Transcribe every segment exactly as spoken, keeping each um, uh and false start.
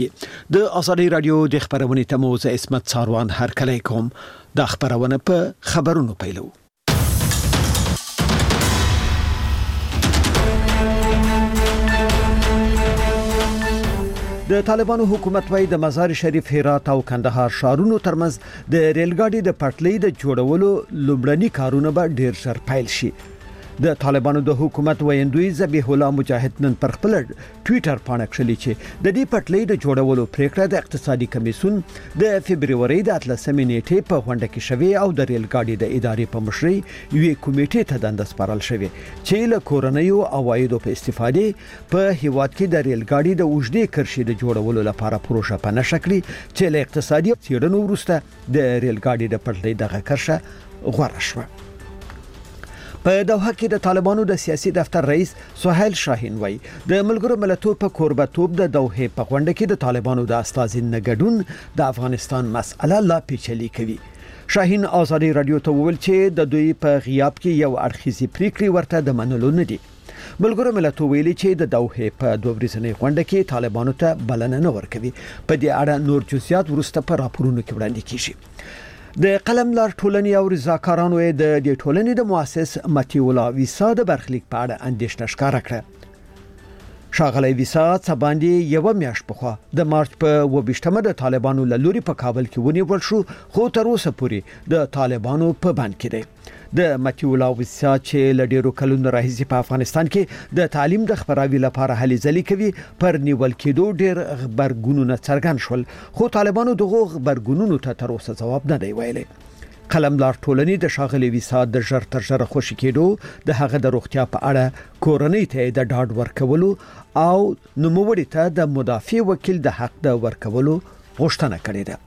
د ازادي رادیو د خبرونې تموز اسمت څاروان هر کله کوم د خبرونه په خبرونو پیلو. د طالبانو حکومت وايي د مزار شریف، هرات او کندهار ښارونو ترمنځ د ریلګاډي د پټلۍ د جوړولو لومړني کارونه به ډیر ژر پیل شي. د طالبانو د حکومت ویندوی ذبیح الله مجاهد نن پر خپل ټوئیټر باندې کړلي چې د دې پټلۍ د جوړولو پریکړه د اقتصادي کمیسیون د فبرवरी د اتلسمې نیټې په غونډه کې شوې او د ریلګاډي د ادارې په مشرۍ یوې کمیټې ته دنده سپارل شوې چې له کورنیو عوایدو په استفاده په هیواد کې د ریلګاډي د اوږدې کرښې د جوړولو لپاره پروژه په نشه کړي چې له اقتصادي څېړنو وروسته د ریلګاډي د پټلۍ دغه کرښه غوړه شوه. په دوحه کې د طالبانو د سیاسي دفتر رئیس سهیل شاهین وایي د ملګرو ملتونو په کوربتوب د دوحه په غونډه کې د طالبانو د استازین نګډون د افغانستان مسأله لا پیچلې کوي. شاهین ازادي رادیو ته وویل چې د دوی په غیاب کې یو اړخیزي پریکړې ورته د منلو نه دي. ملګرو ملتونو ویلي چې د دوحه په دوه ورځنۍ غونډه کې طالبانو ته بلنه نه ورکوي. په دې اړه نور جزئیات وروسته په راپورونو کې وړاندې کیږي. د قلم لار ټولنې او رضاکارانو د دې ټولنې د مؤسس متیولا ویسا د برخلیک په اړه اندېښنه ښکاره کړه. ښاغلی ویسا څه باندې یو میاشت پخوا د مارچ په اووه ویشتمه د طالبانو له لوري په کابل کې ونیول شو، خو تر اوسه پورې د طالبانو په بند کې دی. د متیولا ویسا چې له ډیرو کلونو راهیسې په افغانستان کې د تعلیم د خبراوي لپاره هلې ځلې کوي، پر نیول کېدو ډیر خبرګونونه څرګند شول، خو طالبانو دغه خبرګونونو ته تر اوسه ځواب نه دی ویلي. قلم لار ټولنې د ښاغلي ویسا د ژر تر ژره خوشي کېدو د هغه د روغتیا په اړه کورنۍ ته د ډاډ ورکولو او نوموړي ته د مدافع وکیل د حق د ورکولو غوښتنه کړې ده.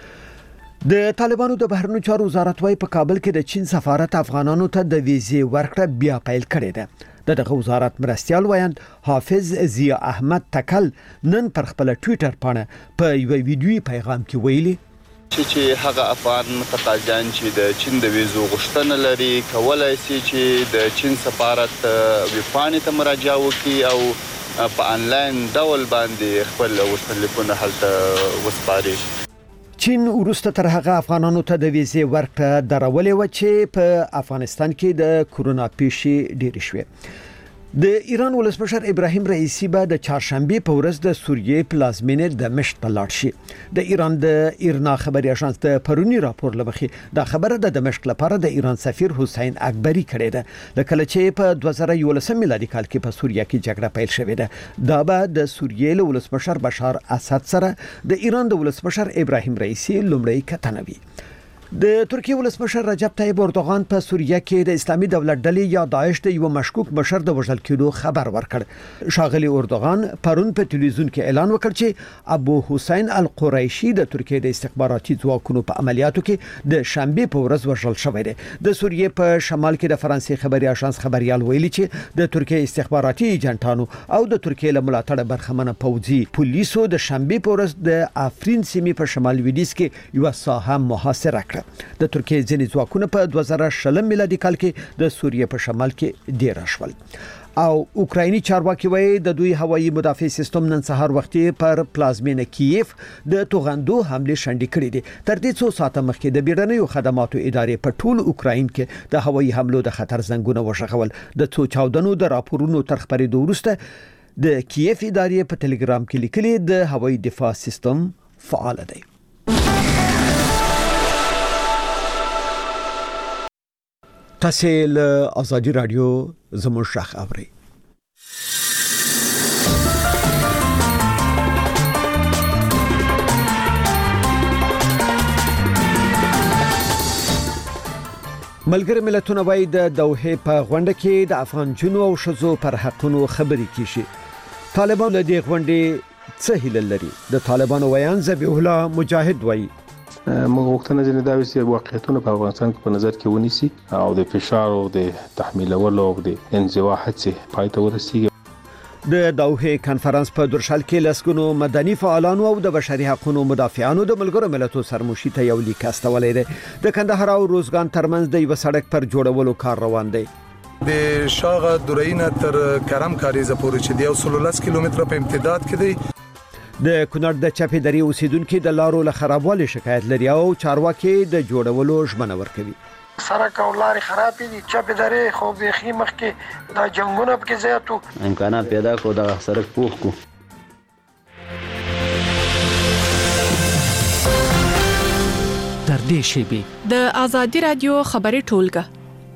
د طالبانو د بهرنیو چارو وزارت وايي په کابل کې د چین سفارت افغانانو ته د ویزې ورکړه بیا پیل کړې ده. دغه وزارت مرستيال وایند حافظ ضیا احمد تکل نن پر خپل ټوئیټر باندې په یو ویډیوي پیغام کې ویلي چې هغه افغان متقاضیان چې د چین د ویزو غوښتنه لري کولای شي چې د چین سفارت ویبپاڼې ته مراجعه وکړي او په انلاین ډول باندې خپل غوښتنلیکونه هلته وسپاري. چین وروسته تر هغه افغانانو ته د ویزې ورکړه درولې و چې په افغانستان کې د کورونا پیښې ډېرې شوې. د ایران ولسمشر ابراهیم رئیسی به د چهارشنبه په ورځ د سوریې پلازمینې دمشق ته لاړ شي. د ایران د ایرنا خبري اژانس د پرونی راپور لمخې دا خبره د دمشق لپاره د ایران سفیر حسین اکبری کړې ده. لکه چې په دوه زره یولسم میلادي کال کې په سوریه کې جګړه پیل شوې ده. دا به د سوریې له ولسمشر بشار اسد سره د ایران د ولسمشر ابراهیم رئیسی لومړی کتنه وي. د ترکیه ولسمشر رجب طیب اردوغان په سوریه کې د اسلامي دولت ډلې یا داعش د یو مشکوک مشر د وژل کېدو خبر ورکړ. ښاغلي اردوغان پرون په ټلویزیون کې اعلان وکړ چې ابو حسین القریشي د ترکیه د استخباراتي ځواکونو په عملیاتو کې د شنبه په ورځ وژل شوی دی. د سوریې په شمال کې د فرانسې خبري اژانس خبريال ویلي چې د ترکیه استخباراتي ایجنټانو او د ترکیه له ملاتړ برخمنه پوځي پولیسو د شنبه په ورځ د افرین سیمې په شمال لویدیځ کې یو ساحه محاصره کړه. د ترکیه ځینې ځواکونه په دوه زره شلم میلادي کال کې د سوریې په شمال کې ډیر شول. او اوکرایني چارواکي وایي د دوی هوایي مدافع سیستم نن سهار وختي پر پلازمینه کیف د توغندو حمله شنډې کړې دي. تر دې څو ساعته مخکې د بیړنیو خدماتو ادارې په ټول اوکراین کې د هوایي حملو د خطر زنګونه وشغول. د څو چاودنو د راپورونو تر خبرېدو وروسته د کیف ادارې په ټلګرام کې لیکلي د هوایي دفاع سیستم فعال دی. تاسو له ازادي رادیو زموږ شخ اوري. ملګری ملتونه وايي د دوحه په غونډه کې د افغان جنو او شذو پر حقونو خبرې کیږي. طالبان له دې غونډې څه هیله لري؟ د طالبانو ویان ذبیح الله مجاهد وایي موږ وختونه ځنې دا وسی واقعیتونه په افغانستان کې په نظر کې ونیسي او د فشار او د تحمیلولو او د انزوا هڅې پای ته ورسیږي. د دوحه کانفرنس په درشل کې لسګونو مدني فعالانو او د بشري حقوقو مدافعانو د ملګرو ملتونو سرمشي ته یو لیک استولې ده. د کندهار او روزګان ترمنځ د یو سړک پر جوړولو کار روان دی. د شاغه درینه تر کرم کاریزه پورې چې د یو سلولس کیلومتره په امتداد کې دی. د کونړ د چپې درې اوسیدونکو د لارو له خرابوالي شکایت لري او چارواکي د جوړولو ژمنه ورکوي. سړک او لارې خراب دي، چپې درې خو بیخي مخکې د جنګونه پکې زیاتو، امکانات پیدا کو د سړک پوښ کو. تر دې شیبې د آزادي رادیو خبري ټولګه.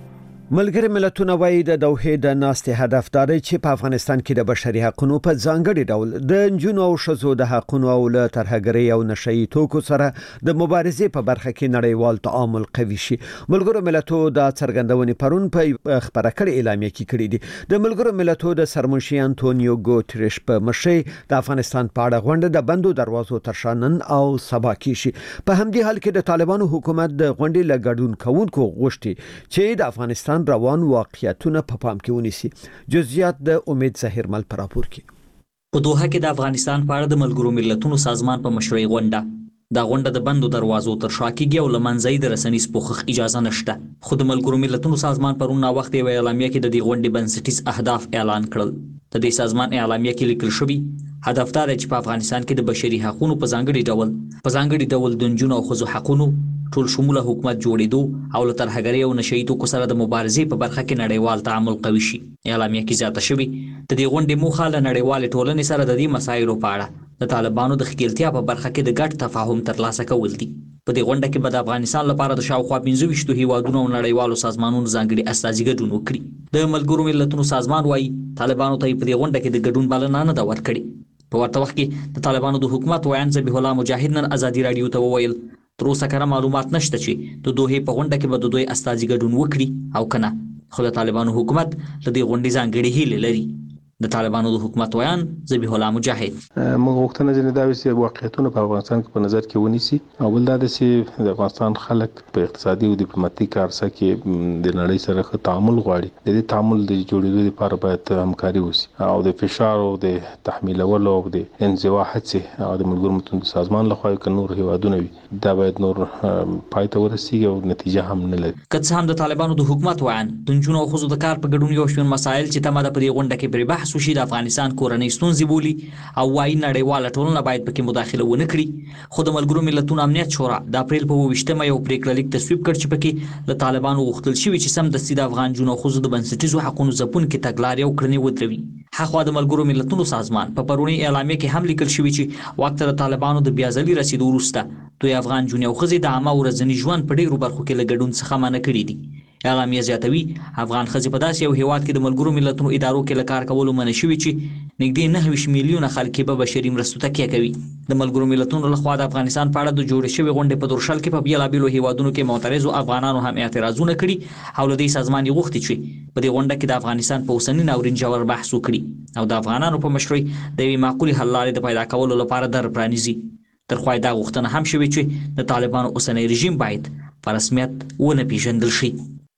ملګری ملتونه وايي د دوحې د ناستې هدف دا دی چې په افغانستان کې د بشري حقوقو په ځانګړي ډول د نجونو او ښځو د حقوقو او له ترهګرۍ او نشئی توکو سره د مبارزې په برخه کې نړیوال تعامل قوي شي. ملګرو ملتونو د څرګندونې پرون په خبره کړې اعلامیه کې کړې دي. د ملګرو ملتونو د سرمنشي انټونیو ګوتریش په مشرۍ د افغانستان په اړه غونډه د بندو دروازو تر شا نن او سبا کې شي. په همدې حال کې د طالبانو حکومت د غونډې له ګډون کوونکو غوښتي چې د افغانستان روان واقعیتونه په پام کې ونیسي. جزئیات د امید ظاهر مل پر راپور کې. په دوحه کې د افغانستان په اړه د ملګرو ملتونو سازمان په مشرۍ غونډه دا غونډه د بندو دروازو تر شا کېږي او لمنځي د رسنیز پوښښ اجازه نشته. خو د ملګرو ملتونو سازمان پرون نا وخت یو اعلامیه کې د دې غونډې بنسټیز اهداف اعلان کړل. د دې سازمان اعلامیه کې لیکل شوی هدف دا دی چې په افغانستان کې د بشري حقوقو په ځانګړي ډول په ځانګړي ډول د نجونو او ښځو حقوقو ټول شموله حکومت جوړېدو او له ترهګرۍ او نشئی توکو سره د مبارزې په برخه کې نړیوال تعامل قوي شي. اعلامیه کې زیاته شوی د دې غونډې موخه له نړیوال ټولنې سره د دې مسایلو په اړه د طالبانو د ښکېلتیا په برخه کې د ګډ تفاهم ترلاسه کول دي. په دې غونډه کې به د افغانستان لپاره د شاوخوا پنځه ویشت هیوادونو او نړیوالو سازمانونو ځانګړي استازي ګډون وکړي. د ملګرو ملتونو سازمان وايي طالبانو ته په دې غونډه کې د ګډون بلنه نه ده ورکړې. په ورته وخت کې د طالبانو د حکومت ویان ذبیح الله مجاهد نن آزادي رادیو ته وویل تر اوسه کره معلومات نشته چې د دوحې په غونډه کې به د دوی استازي ګډون وکړي او کنه. خو د طالبانو حکومت له دې غونډې ځانګړې هیلې لري. د طالبانو د حکومت ویان ذبیح الله مجاهد موږ غوښتنه ځنې دا وي چې واقعیتونه په افغانستان کې په نظر کې ونیسي او بل دا چې د افغانستان خلک په اقتصادي او ډیپلوماټیک عرصه کې د نړۍ سره ښه تعامل غواړي. د دې تعامل د جوړېدو لپاره باید همکاري وشي او د فشار او د تحمیلولو او د انزوا هڅې او د ملګرو ملتونو سازمان لخوا که نور هیوادونه وي دا باید نور پای ته ورسیږي او نتیجه هم نه لري. که څه هم د طالبانو د حکومت ویان د نجونو او ښځو د کار په ګډون یو شمېر مسایل چې تمه ده په دې غونډه کې پرې بحث وشي د افغانستان کورنۍ ستونزې بولي او وايي نړیواله ټولنه باید پکې مداخله ونه کړي. خو د ملګرو ملتونو امنیت شورا د اپریل په اووه یو پریکړه لیک تصویب کړ چې پکې له طالبانو غوښتل شوي چې سمدستي د افغان جنو ښځو د بنسټیزو حقوقو ځپونکي تګلارې او کړنې ودروي. هغه د ملګرو ملتونو سازمان په پرونی اعلامیه کې هم لیکل شوی چې وخت د طالبانو د بیازلي رسیدو وروسته دوی افغان جنو او ښځې د عامه ورځني ژوند په ډیرو برخو کې له ګډون څخه منع کړي دي. اعلامیه زیاتوي افغان ښځې په داسې یو هیواد کې د ملګرو ملتونو ادارو کې له کار کولو منع شوي چې نږدې نهه ویشت میلیونه خلک به بشري مرستو تکیه کوي. د ملګرو ملتونو لخوا د افغانستان په اړه د جوړې شوې غونډې په درشل کې په بیلابیلو هیوادونو کې معترضو افغانانو هم اعتراضونه کړي او له دې سازمان یې غوښتي چې په دې غونډه کې د افغانستان په اوسني ناورین ژور بحث وکړي او د افغانانو په مشرۍ د یوې معقولې حل لارې د پیدا کولو لپاره در پرانیزي. تر خوا دا غوښتنه هم شوې چې د طالبانو اوسنی رژیم باید په رسمیت ونه پیژندل شي.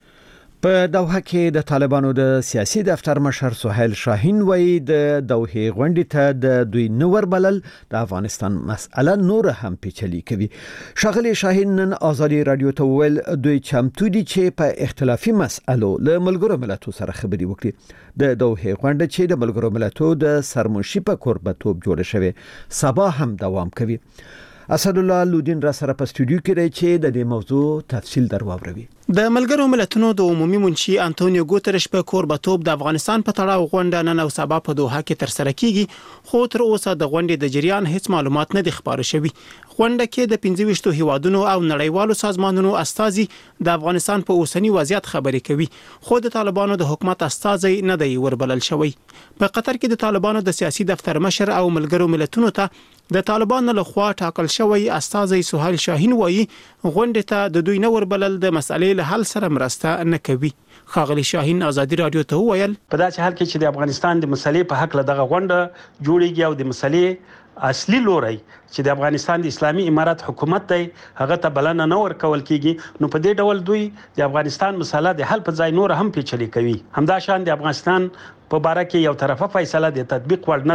په دوحه کې د طالبانو د سیاسي دفتر مشر سهیل شاهین وایي د دوحې غونډې ته د دوی نور بلل د افغانستان مسأله نور هم پیچلې کوي. ښاغلی شاهین نن آزادي رادیو ته وویل دوی چمتو دي چې په اختلافي مسألو له ملګرو ملتونو سره خبرې وکړي. د دوحې غونډه چې د ملګرو ملتونو د سرمنشي په کوربتوب جوړه شوې سبا هم دوام کوي. اسد الله لودین را سره په سټوډیو کې دی چې د دې موضوع تفصیل درواوروي. د ملګرو ملتونو د عمومي منشي انټونیو ګوتریش په کوربتوب د افغانستان په تړاو غونډه نن او سبا په دوحه کې تر سره کیږي خو تر اوسه د غونډې د جریان هیڅ معلومات نه دي خبره شوي. غونډه کې د پنځه ویشت هیوادونو او نړیوالو سازمانونو استازي د افغانستان په اوسنی وضعیت خبرې کوي خو د طالبانو د حکومت استازي نه دی وربلل شوی. په قطر کې د طالبانو د سیاسي دفتر مشر او ملګرو ملتونو ته د طالبانو لخوا ټاکل شوی استازي سهیل شاهین وایي غونډه ته د دوی نه وربلل د مسالې له حل سره مرسته نه کوي. ښاغلی شاهین آزادي رادیو ته وویل په داسې حال کې چې د افغانستان د مسلې په حق له دغه غونډه جوړیږي او د مسلې اصلي لوري چې د افغانستان د اسلامي امارات حکومت دی هغه ته بلنه نه ورکول کیږي نو په دې ډول دوی د افغانستان مسله د حل په ځای نور هم پیچلې کوي. همدا شان د افغانستان په باره کې یو طرفه فیصله د تطبیق وړ نه ده.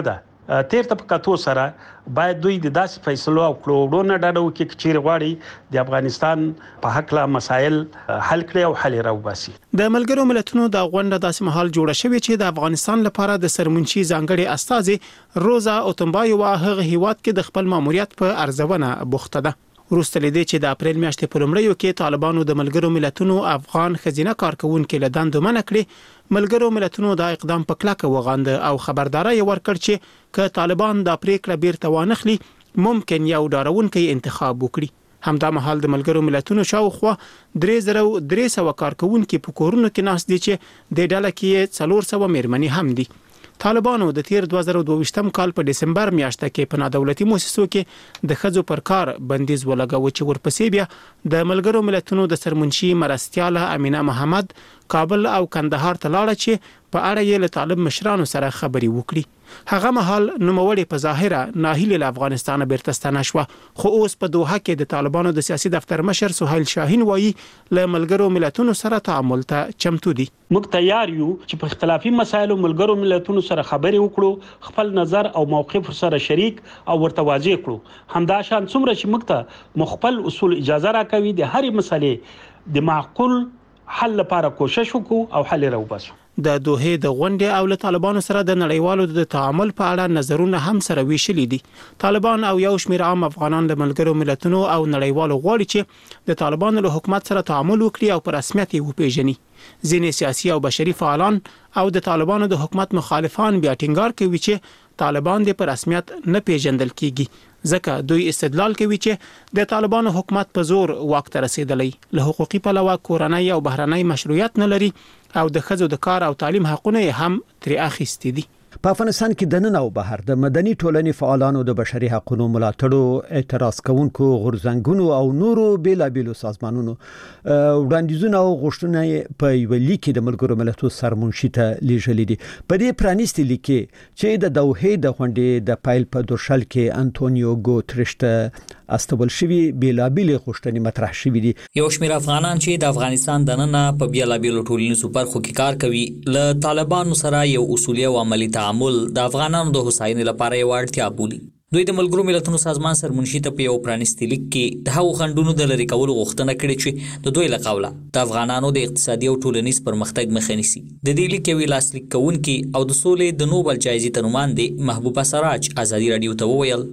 تیر ته پکاتو سره باید دوی د داسې فیصلو او کړوړو نه ډډه وکړي چې چیرې غواړي د افغانستان په حق لا مسایل حل کړي او حل راوباسي. د ملګرو ملتونو د غونډه داسې مهال جوړه شوې چې د افغانستان لپاره د سرمنشي ځانګړي استازي روزا اوتمبایووا هغه هیواد کې د خپل ماموریت په ارزونه بوخته ده. وروسته لیدي چې د اپریل میاشتې په لومړیو کې طالبانو د ملګرو ملتونو افغان خزینه کارکونکو له دندو منع کړې، ملګرو ملتونو دا اقدام په کلکه وغانده او خبرداري ورکړ چې که طالبان د پریکړه بیرته وانخلي ممکن یو ډاروونکی انتخاب وکړي. همدا مهال د ملګرو ملتونو شاوخوا درې زره درې سوه کارکونکو په کورونو کې ناست دي چې د ډله کې څلور سوه میرمنې هم دي. طالبانو د تیر دوه زره دوه ویشتم کال په دسمبر میاشت کې په نادولتي مؤسسو کې د ښځو پر کار بندیز ولګاوه چې ورپسې بیا د ملګرو ملتونو د سرمنشي مرستیاله امینه محمد کابل او کندهار ته لاړه چې په اړه یې له طالب مشرانو سره خبري وکړي. هغه مهال نوموړی په ظاهره ناهیله له افغانستان بیرته ستنه شوه، خو اوس په دوحه کې د طالبانو د سیاسي دفتر مشر سهیل شاهین وایي له ملګرو ملتونو سره تعامل ته چمتو دي. موږ تیار یو چې په اختلافي مسایلو ملګرو ملتونو سره خبرې وکړو، خپل نظر او موقف سره شریک او ورته واضح کړو. همدا شان څومره چې موږ ته مخبل اصول اجازه راکوي د هرې مسلې د معقول حل لپاره کوشش وکړو او حل راوباسو. د دوحې د غونډې او له طالبانو سره د نړیوالو د تعامل په اړه نظرونه هم سره ویشلي دي. طالبان او یو شمېر عام افغانان د ملګرو ملتونو او نړیوالو غواړي چې د طالبانو له حکومت سره تعامل وکړي او په رسمیت یې وپیژني. ځینې سیاسي او بشري فعالان او د طالبانو د حکومت مخالفان بیا ټینګار کوي چې طالبان د په رسمیت نه پیژندل کیږي، ځکه دوی استدلال کوي چې د طالبانو حکومت په زور واک ته رسیدلی، له حقوقي پلوه کورنۍ او بهرنۍ مشروعیت نه لري او د ښځو د کار او تعلیم حقونه هم ترې اخیستي دي. په افغانستان کې د نن او بهر د مدني ټولنې فعالانو د بشري حقوقو ملاتړو، اعتراض کوونکو، غورځنګونو او نورو بیلابیلو سازمانونو وړاندیزونه او غوښتنې په یو لیک د ملګرو ملتونو سرمنشي ته لیږلي دي. په دې پرانیستي لیک چې د دوحې د غونډې د پایل په درشل کې انټونیو ګوتریش ته استول شوی بیلابیل غوښتنې مطرح شوې دي. یو شمېر افغانان چې د افغانستان دننه په بیلابیلو ټولنیزو برخو کې کار کوي له طالبانو سره یو اصولي او عملی تعامل د افغانانو د هوساینې لپاره یو اړتیا بولي. دوی د ملګرو ملتونو سازمان سرمنشي ته په یو پرانیستي لیک کې د هغو خنډونو د لرې کولو غوښتنه کړې چې د دوی له قوله د افغانانو د اقتصادي او ټولنیز پرمختګ مخه نیسي. د دې لیک یو لاسلیک کوونکی او د سولې د نوبل جایزې ته نوماندې محبوبه سراج ازادي رادیو ته وویل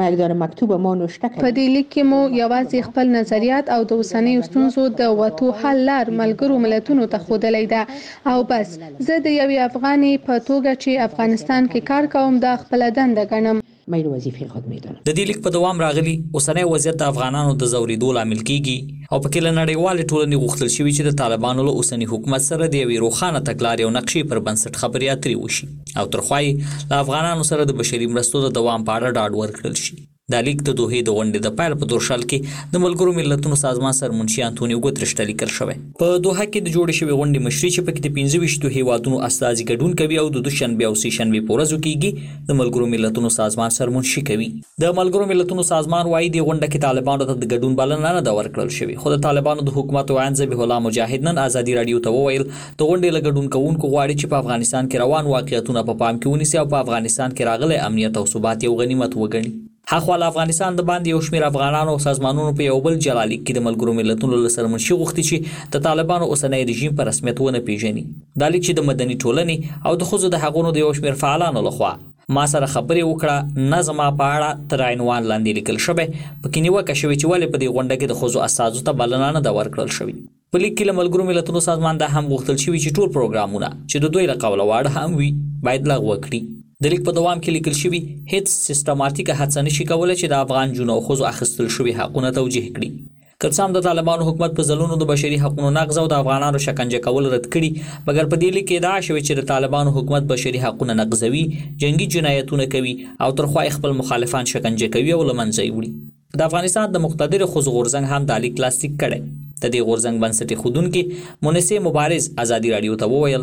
په دې لیک کې مو یوازې خپل نظریات او د اوسنیو ستونزو د وټو حل لار ملګرو ملتونو ته ښودلی ده او بس زه د یوې افغانې په توګه چې افغانستان کې کار کوم دا خپله دنده ګڼم. د دې لیک په دوام راغلی اوسنی وضعیت د افغانانو د ځورېدو لامل کیږي او په کې له نړیوالې ټولنې غوښتل شوي چې د طالبانو له اوسني حکومت سره د یوې روښانه تګلارې او نقشې پر بنسټ خبرې اترې وشي او ترخوا یې له افغانانو سره د بشري مرستو د دوام په اړه ډاډ ورکړل شي. دا لیک د دوحې د غونډې د پیل په درشل کې د ملګرو ملتونو سازمان سرمنشي انټونیو ګوتریش ته لیکل شوی. په دوحه کې د جوړې شوې غونډې مشري چې پکې د پنځه ویشتو هیوادونو استازي ګډون کوي او د دوشنبه او سهشنبه په ورځو کېږي د ملګرو ملتونو سازمان سرمنشي کوي. د ملګرو ملتونو سازمان وايي د غونډه کې طالبانو ته د ګډون بلنه نه ده ورکړل شوې، خو د طالبانو د حکومت وایي ذبیح الله مجاهد نن ازادي رادیو ته وویل د غونډې له ګډون کوونکو غواړي چې په افغانستان کې روان واقعیتونه په پام کې ونیسي او په افغانستان کې راغلي امنیت او ثبات یو غنیمت وګڼي. هغه افغانستان د باندې یو شمېر افغانانو او سازمانونو په یو بل جلالي کې د ملګرو ملتونو له سرمنشي غوښتي چې د طالبانو اوسنی رژیم په رسمیت ونه پیژني. دا لیک چې د مدني ټولنې او د ښځو د حقوقو د یو شمېر فعالانو لخوا ما سره خبرې وکړه نه زما په اړه تر عنوان لاندې لیکل شوی، پکې نیوکه شوې چې ولې په دې غونډه کې د ښځو استازو ته بلنه نه ده ورکړل شوې. په لیک کې له ملګرو ملتونو سازمان دا هم غوښتل شوي چې ټول پروګرامونه چې د دوی له قوله واړه هم وي باید لغوه کړي. د لیک په دوام کې لیکل شوي هیڅ سیستماتیکه هڅه نشي کولی چې د افغان جنو او ښځو اخیستل شوي حقونه توجیه کړي. که څه هم د طالبانو حکومت په ځلونو د بشري حقوقو نقض او د افغانانو شکنجه کول رد کړي، مګر په دې لیک کې ادعا شوې چې د طالبانو حکومت بشري حقوقونه نقضوي، جنگي جنایتونه کوي او ترخوا خپل مخالفان شکنجه کوي او له منځه یې وړي. د افغانستان د مقتدر ښځو غورځنګ هم دا لیک لاسلیک کړی. د دې غورځنګ بنسټ ایښودونکي مونسې مبارز ازادي رادیو ته وویل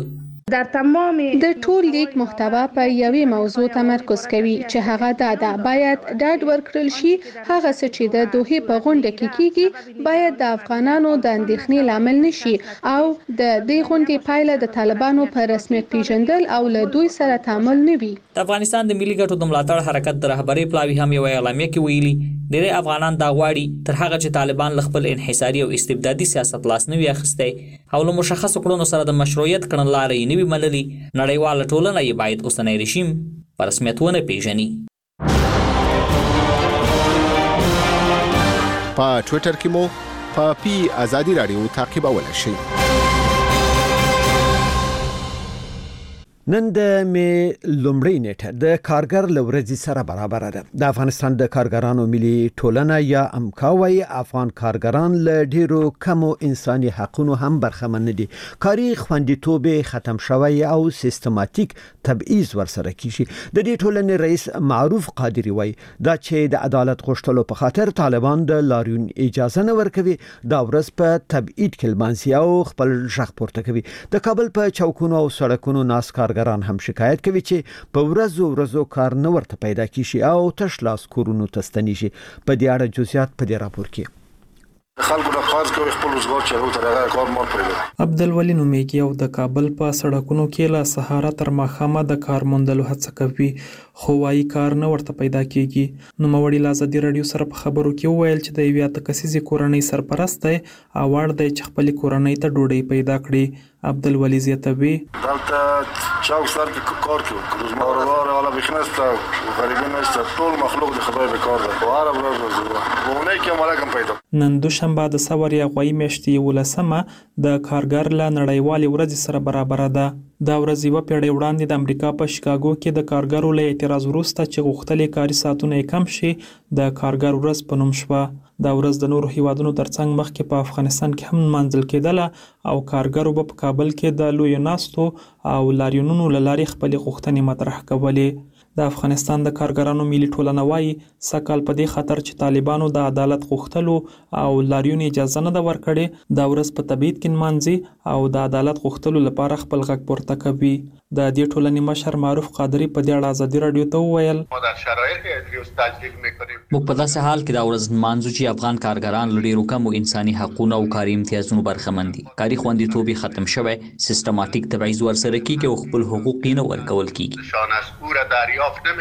در تمام د ټول لیک محتوا پر یوې موضوع تمرکز کوي چې هغه دا ده باید ډاډ ورکړل شي هغه څه چې د دوحې په غونډه کې کیږي باید د افغانانو د اندېښنې لامل نشي او د دې غونډې پایله د طالبانو په رسمیت پیژندل او له دوی سره تعامل نه وي. د افغانستان د ملي ګټو د ملاتړ حرکت د رهبرۍ پلاوي هم یو اعلامیه کې ویلي ډېری افغانان دا غواړي تر هغه چې طالبان له خپل انحصاري او استبدادي سیاست لاس نه وي اخیستی او له مشخص کړنو سره د مشروعیت کړنلارې نه وي منلي نړیواله ټولنه یې باید اوسنی رژیم په رسمیت ونه پیژني. په ټویټر کې مو په پی ازادي رادیو تعقیبولی شئ. نن د می لومړی نیټه د کارګر لورځي سره برابر ده. د افغانستان د کارګرانو ملي ټولنه یا امکاوي افغان کارګران له ډیرو کمو انساني حقوقو هم برخمن دي. کاري خوندیتوب ختم شوی او سیستماتیک تبعیض ورسره کیږي. د دې ټولنې رئیس معروف قادری وای دا چې د عدالت غوښتلو په خاطر طالبان د لاریون اجازه نه ورکوي دا ورځ په تبعید کې لمانځي او خپل ژغ پورته کوي. د کابل په چوکونو او سړکونو ناس کارګر ګران هم شکایت کوي چې په ورځو ورځو کار نه ورته پیدا کیږي او تش لاس کورونو تستنیږي. په دې اړه جزئیات په دې راپور کې خلکو د خاص کوي خپل روزګار چلو تر هغه کار مور پرې. عبدالولي نومیږي او د کابل په سړکونو کې لا سهار تر ماښامه د کار موندلو هڅه کوي خو وايي کار نه ورته پیدا کیږي. نو موري لازدي رادیو سره په خبرو کې ویل چې د یوه تکسیزي کورنۍ سرپرست دی اواړ دی چې خپل کورنۍ ته ډوډۍ پیدا کړي. عبدالولي زیاتوي دلته چاو سر کې کار کوي روزمره ولا بخنسته غریبین نشته ټول مخلوق د خدای به کار ده واره ورځ ونه کې ملګم پیدا. نن دوشنبه د سور یا غوي میاشتې ولسمه د کارګر له نړیوالې ورځ سره برابر ده. دا ورځ یو پیړۍ وړاندې د امریکا په شیکاګو کې د کارګرو له اعتراض وروسته چې غوښتلې کاري ساعتونه کم شي د کارګر ورځ په نوم شوه. دا ورځ د نورو هیوادونو ترڅنګ مخکې په افغانستان کې هم منځل کېدله او کارګرو به په کابل کې د لوی ناستو او لاریونونو له لارې خپل غوښتنې مطرح کولې. د افغانستان د کارګرانو ملي ټولنه وايي سکهال په دې خاطر چې طالبانو د عدالت غوښتلو او لاریون اجازه نه ده ورکړې دا ورځ په تبعید کې نمانځي او د عدالت غوښتلو لپاره خپل غږ پورته کوي. د دې ټولنې مشر معروف قادری په دې اړه ازادي رادیو ته وویل موږ په داسې حال کې دا ورځ نمانځو چې افغان کارګران له ډېرو کمو انساني حقوقو او کاري امتیازونو برخمن دي. کاري خوندیتوب ختم شوی سیستماتیک تبعیض ورسره کیږي او خپل حقوق یې نه ورکول کیږي.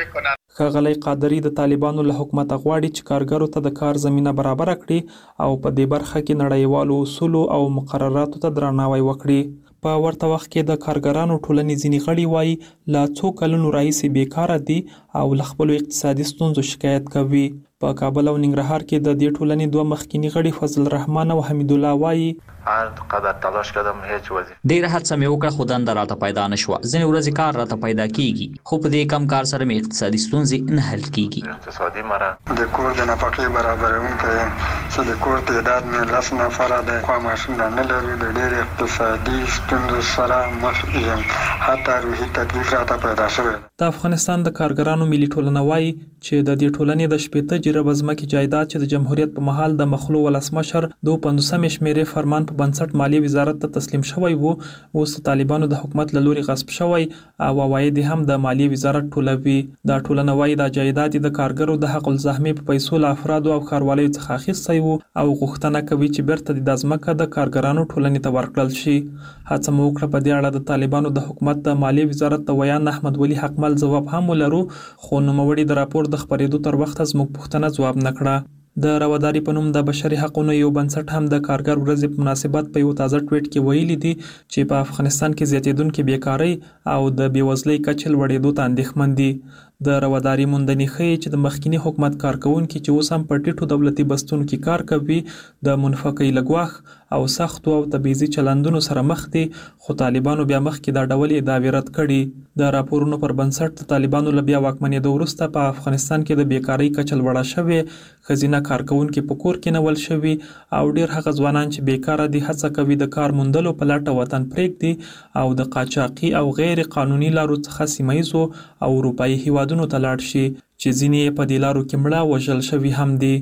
ښاغلی قادری د طالبانو له حکومت غواړي چې کارګرو ته د کار زمینه برابر کړي او په دې برخه کې نړیوالو اصولو او مقرراتو ته درناوی وکړي. په ورته وخت کې د کارګرانو ټولنې ځینې غړي وایي لا څو کلونو راهیسې بیکاره دي او له خپلو اقتصادي ستونزو شکایت کوي. په کابل او ننګرهار کې د دې ټولنې دوه مخکینی غړي فضل الرحمن او حمید الله وایي هر قدر تلاش کردم هیچ وظیفه ډیره هڅه مې وکړه خو دنده راته پیدا نه شوه. ځینې ورځې کار راته پیدا کیږي خو په دې کم کار سره مې اقتصادي ستونزې نه حل کیږي. اقتصادي مره د کور د نفقې برابرونکی یم چې د کور تعداد مې لس نفره دی خو ماشومه نه لرو د ډېرې اقتصادي ستونزو سره مخ یم حتی روحي تکلیف راته پیدا شوی. د افغانستان د کارګرانو ملي ټولنه وایي چې د دې ټولنې د شپېته جریبه ځمکې جایداد چې د جمهوریت په مهال د مخلو ولسمشر دوه پنځوسمې شمېرې فرمان په بنسټ مالیې وزارت ته تسلیم شوی وو اوس د طالبانو د حکومت له لوري غصب شوی او عواید هم د مالیې وزارت ټولوي. دا ټولنه وایي دا جایداد د کارګرو د حق الزحمې په پیسو له افرادو او ښاروالیو څخه اخیستی وو او غوښتنه کوي چې بیرته د ځمکه د کارګرانو ټولنې ته ورکړل شي. هڅه مو وکړه په دې اړه د طالبانو د حکومت د مالیې وزارت د ویان احمد ولی حقمل ځواب هم ولرو خو نوموړي د راپور د خپرېدو تر وخته زموږ پوښتنه ځواب نه کړه. د رواداري په نوم د بشري حقوقو یو بنسټ هم د کارګر ورځې په مناسبت په یو تازه ټویټ کې ویلي دي چې په افغانستان کې زیاتېدونکې بیکارۍ او د بېوزلۍ کچې لوړېدو ته اندېښمن دي. د رواداري موندنې ښیي چې د مخکینی حکومت کارکونکي چې اوس هم په ټیټو دولتي بستونو کې کار کوي د منفقۍ له ګواښ او سختو او تبعیضي چلندونو سره مخ دي خو طالبانو بیا مخکې دا ډول ادعاوې رد کړي. د راپورونو پر بنسټ د طالبانو له بیا واکمنېدو وروسته په افغانستان کې د بیکارۍ کچه لوړه شوې ښځینه کارکونکي په کور کې نه ول شوي او ډېر هغه ځوانان چې بیکاره دي هڅه کوي د کار موندلو په لټه وطن پرېږدي او د قاچاقي او غیر قانوني لارو څخه سیمه ییزو او اروپایي هیوادونو ته لاړ شي چې ځینې یې په دې لارو کې مړه وژل شوي هم دي.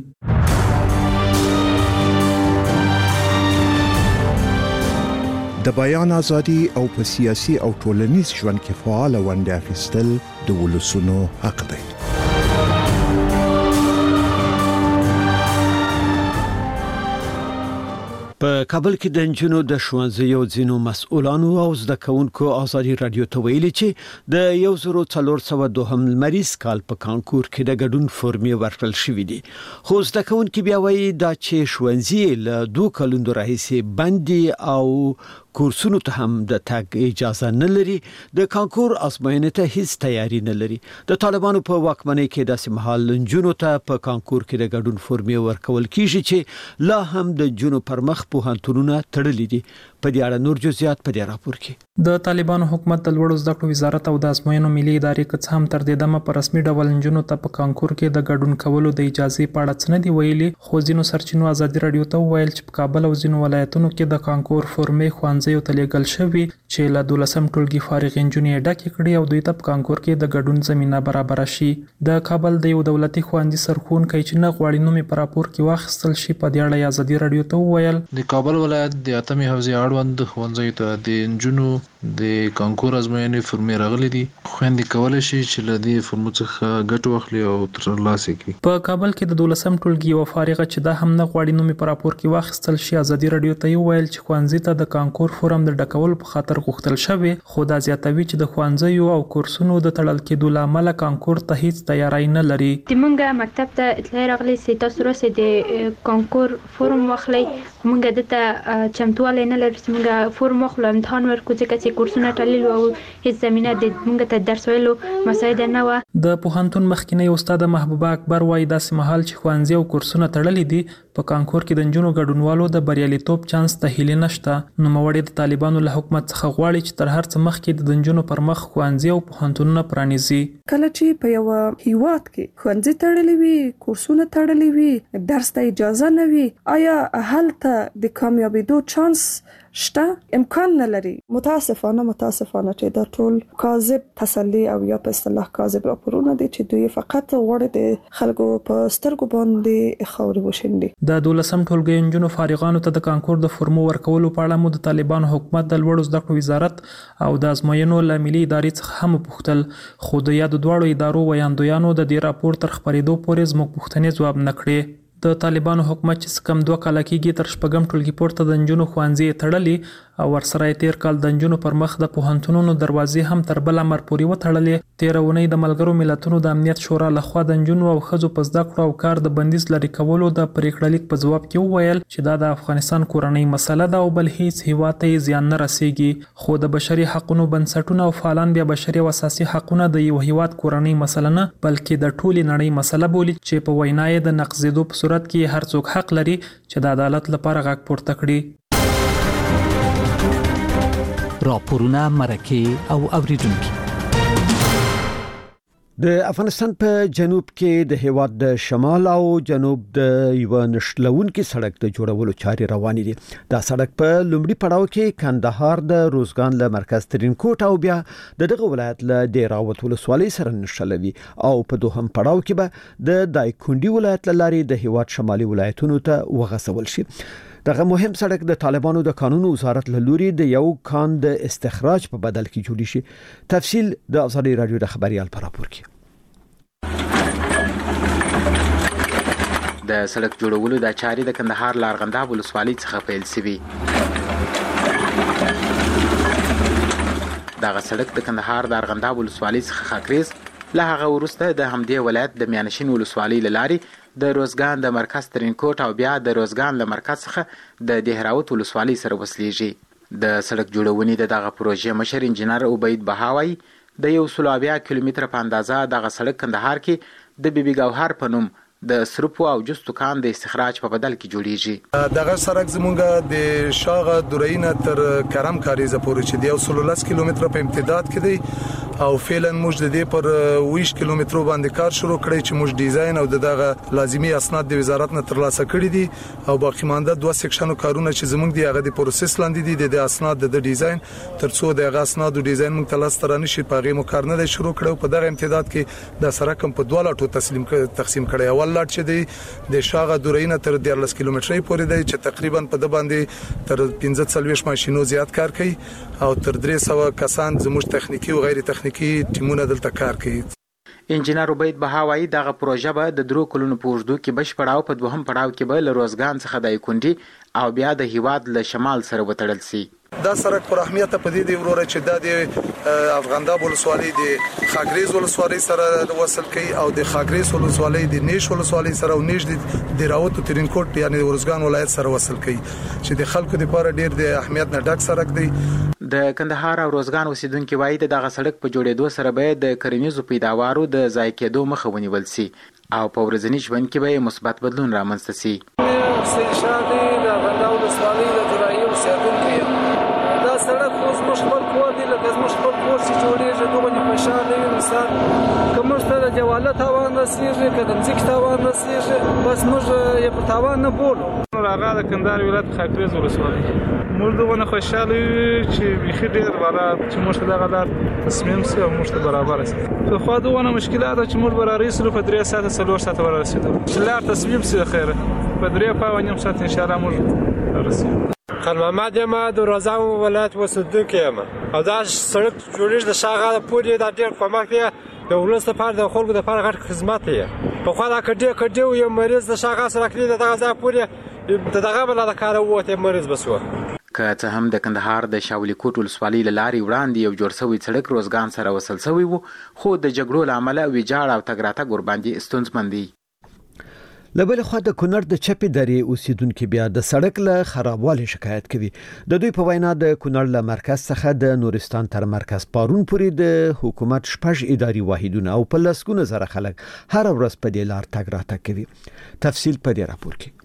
د بیان ازادي او په سیاسي او ټولنیز ژوند کې فعال ونډه اخیستل د ولسونو حق دی. په کابل کې د انجونو د ښوونځیو ځینو مسؤلانو او زده کوونکو ازادي رادیو ته ویلي چې د یو زرو څلور سوه دوهم لمریز کال په کانکور کې د ګډون فورمې ورکړل شوې دي، خو زده کوونکي بیا وایي دا چې ښوونځي له دوه کلونو راهیسې بندي او کورسونو ته هم د تګ اجازه نه لري، د کانکور ازموینې ته هیڅ تیاری نه لري. د طالبانو په واکمنۍ کې داسې مهال انجونو ته په کانکور کې د ګډون فورمې ورکول کیږي چې لا هم د جنو پر مخ پوهنتونونه تړلي دي. په دې اړه نور جزئیات په دې راپور کې. د طالبانو حکومت د لوړو زده کړو وزارت او د ازموینو ملي ادارې که هم تر دې دمه په رسمي ډول انجونو ته په کانکور کې د ګډون کولو د اجازه په اړه څه نه دی ویلي، خو ځینو سرچینو ازادي رادیو ته ویل چې په کابل او ځینو ولایتونو کې د کانکور فورمې ښوونځیو ته لیږل شوي چې له دولسم ټولګي فارغ انجونې ډکې کړي او دوی ته په کانکور کې د ګډون زمينه برابر شي. د کابل د یو دولتي ښوونځي سرښوونکی چې نه غواړي نوم په راپور کې واخیستل شي په دې اړه ازادي رادیو ته ویل د کابل ولایت د اتمې حوزې اړوند ښوونځي ته د انجونو د کانکور ازموینې فورمې راغلي دي، خويندې کولای شي چې له دې فورمو څخه ګټه واخلي او ترلاسه کړي. په کابل کې د دولسم ټولګي یو فارغه چې دا هم نه غواړي نوم په راپور کې واخیستل شي ازادي رادیو ته ویل چې ښوونځي ته د کانکور فورم د ډکول په خاطر غوښتل شوی، خو دا زیاتوي چې د ښوونځیو او کورسونو د تړل کېدو لامل کانکور ته هیڅ تیاری نه لري. موږ مکتب ته اطلاع راغلی چې تاسو راسه د کانکور فورم واخلئ، موږ دته چمتوالی نه لرو چې موږ فورم واخلو امتحان ورکړو ځکه چې کورسونه تړلي او هیڅ زمینه د موږ ته درس ویلو مساعده نه و. د پوهنتون مخکینی استاد محبوبه اکبر وايي داسې مهال چې ښوونځي او کورسونه تړلي دي په کانکور کې د نجونو ګډونوالو د بریالیتوب چانس ته هیله نشته. نوموړی د طالبانو له حکومت څخه غواړي چې تر هر څه مخکې د نجونو پر مخ ښوونځي او پوهنتونونه پرانیزي. کله چې په یو هیواد کې ښوونځي تړلي وي، کورسونه تړلي وي، درس ته اجازه نه وي، آیا هلته د کامیابیدو چانس شته؟ امکان نه لري. متاسفانه متاسفانه چې دا ټول کاذب تسلی او یا په اصطلاح کاذب راپورونه دي چې دوی فقط غواړي د خلکو په سترګو باندې خاورې وشیندي. د دولسم ټولګي نجونو فارغانو ته د کانکور د فورمو ورکولو په اړه مو د طالبانو حکومت د لوړو زده کړو وزارت او د ازموینو له ملي ادارې څخه هم پوښتل، خو د یادو دواړو ادارو ویاندویانو د دې راپور تر خپرېدو پورې زموږ پوښتنې ځواب نه کړې. د طالبانو حکومت چې کم دوه کاله کېږي تر شپږم ټولګي پورته د نجونو ښوونځي تړلي او ورسره تیر کال د نجونو پر مخ د پوهنتونونو دروازې هم تر بل امر پورې وتړلې. تیر اونۍ د ملګرو ملتونو د امنیت شورا لخوا د نجونو او ښځو په زده کړو او کار د بندیز لري کولو د پریکړه لیک په ځواب کې وویل چې دا د افغانستان کورنۍ مسله ده او بل هیڅ هیواد ته زیان نه رسیږي، خو د بشري حقوقو بنسټونه او فعالان بیا بشري او اساسي حقوقونه د یو هیواد کورنۍ مسله نه بلکې د ټولې نړۍ مسله بولي چې په وینا یې د نقضېدو په صورت کې هر څوک حق لري چې د عدالت لپاره غږ پورته کړي. راپورونه مرکه او اوریدونکو. د افغانستان په جنوب کې د هیواد د شمال او جنوب د یو نښلونکي سړک د جوړولو چارې روانې دي. دا سړک په لومړي پړاو کې کندهار د روزګان له مرکز ترين کوټ او بیا د دغه ولایت له ډیراوت ولسوالۍ سره نښلوي او په دوهم پړاو کې به د دایکندي ولایت لارې د هیواد شمالي ولایتونو ته وغځول شي. دغه مهم سړک د طالبانو د قانون وزارت له لوري د یو کان د استخراج په بدل کې جوړ شي. تفصیل د ازادي رادیو د خبريال پر راپور کې. د سړک جوړولو د چارې د کندهار لارغنداب ولسوالۍ څخه پیل شوی. دغه سړک د کندهار د لارغنداب ولسوالۍ څخه خاکریز له هغه وروسته د همدې ولایت د میانشین ولسوالۍ لارې د روزګان د مرکز ترين کوټ او بیا د روزګان له مرکز څخه د دهراوت ولسوالۍ سره وصلېږي. د سړک جوړونې د دغه پروژې مشر انجنیر عبید بهاوی د یو سل او بیا کیلومتره په اندازه دغه سړک کندهار کې د بیبي ګوهر په نوم د سرپو او جستو کان د استخراج په بدل کې جوړیږي. دغه سړک زمونږ د شاغه درینه تر کرم کاریزه پورې چې دی یو سل ولس کیلومتره په امتداد کې دی او فعلا موږ د دې پر ویش کیلومترو باندې کار شروع کړی چې موږ ډیزاین او دغه لازمی اسناد د وزارت نه ترلاسه کړی دي او باقی مانده دوه سیکشنو کارونه چې زمونږ دی هغه د پروسس لاندې دي د اسناد د ډیزاین ترڅو د اسناد او ډیزاین موږ تلاش ترانه شي په غو مقارنه شروع کړو. په دغه امتداد کې د سړک په دوه لاټو تسلیم تقسیم کړی. اول بل لاټ چې دی د شاغه دورینه تر دیارلس کیلومترۍ پورې دی چې تقریبا په د باندې تر پنځه څلوېښت ماشینو زیات کار کوي او تر درې سوه کسان زموږ تخنیکی او غیر تخنیکی ټیمونه دلته کار کوي. انجینر عبید بهاوی دغه پروژه به د درو کلونو په اوږدو کې بشپړ او په دوهم پړاو کې به له روزګان څخه د کونډي او بیا د هیواد له شمال سره وتړل شي. دا سړک پر اهمیت په دې دی وروره چې دا د افغانداب ولسوالۍ د خاګریز ولسوالۍ سره وصل کوي او د خاګریز ولسوالۍ د نیش ولسوالۍ سره او نیش د دیراوت او ترینکوټ یعنی د ورزګان ولایت سره وصل کوي چې د خلکو لپاره ډیر د اهمیت نه ډک سړک دی. د کندهار او روزګان اوسیدونکو وایي دغه سړک په جوړېدو سره به د کرنیزو پیداوارو د ضایع کېدو مخه ونیول شي او په ورځني ژوند کې به مثبت بدلون رامنځته شي. شادي د افغانستان ولسوالۍ د جوړایي اوسیدونکو دا سړک اوس مشخص کور دی لکه مشخص کور چې جوړېږي دوه په شان دی مثال کوم څه د جواله تاوان رسیږي کدم ځکه تاوان رسیږي بس موږ یې په تاوان نه بولو. راغله د کندهار ولایت خاکریز ولسوالۍ موږ دغه خوشاله یو چې بخیر ډیر ولا چې موږ دغه لار تصمیم سي او موږ برابر سي. خو خو دغه مشکلات چې موږ برابر سره په درې ساعت څلور ساعت ورسېدو چې لار تصمیم سي خیره په درې په ونیم ساعت ان شاء الله موږ رسېدو. خان محمد یم د روزګان ولایت اوسیدونکی یم او دا سړک جوړېږي د شاغه پورې د ډیر کومک دی د ولس لپاره د خلکو لپاره غټ خدمت دی. په خو دا کډې کډې یو مریض د شاغه سره کړی دغه ځای پورې دغه بل د کار وته مریض بسو. که څه هم د کندهار د شاولی کوټ ولسوالۍ لارې وړاندې یو جوړ شوی سړک روزګان سره وصل شوی وو خو د جګړو لامل ویجاړ او تګ راتګ ورباندې ستونزمن دی. لبل خو د کونړ د چپی درې اوسیدونکو بیا د سړک له خرابوالي شکایت کوي. د دوی په وینا د کونړ له مرکز څخه د نورستان تر مرکز پارون پورې د حکومت شپږ اداري واحدونه او په لسګونه زره خلک هر ورځ په دې لار تګ راتګ کوي. تفصیل په دې راپور کې.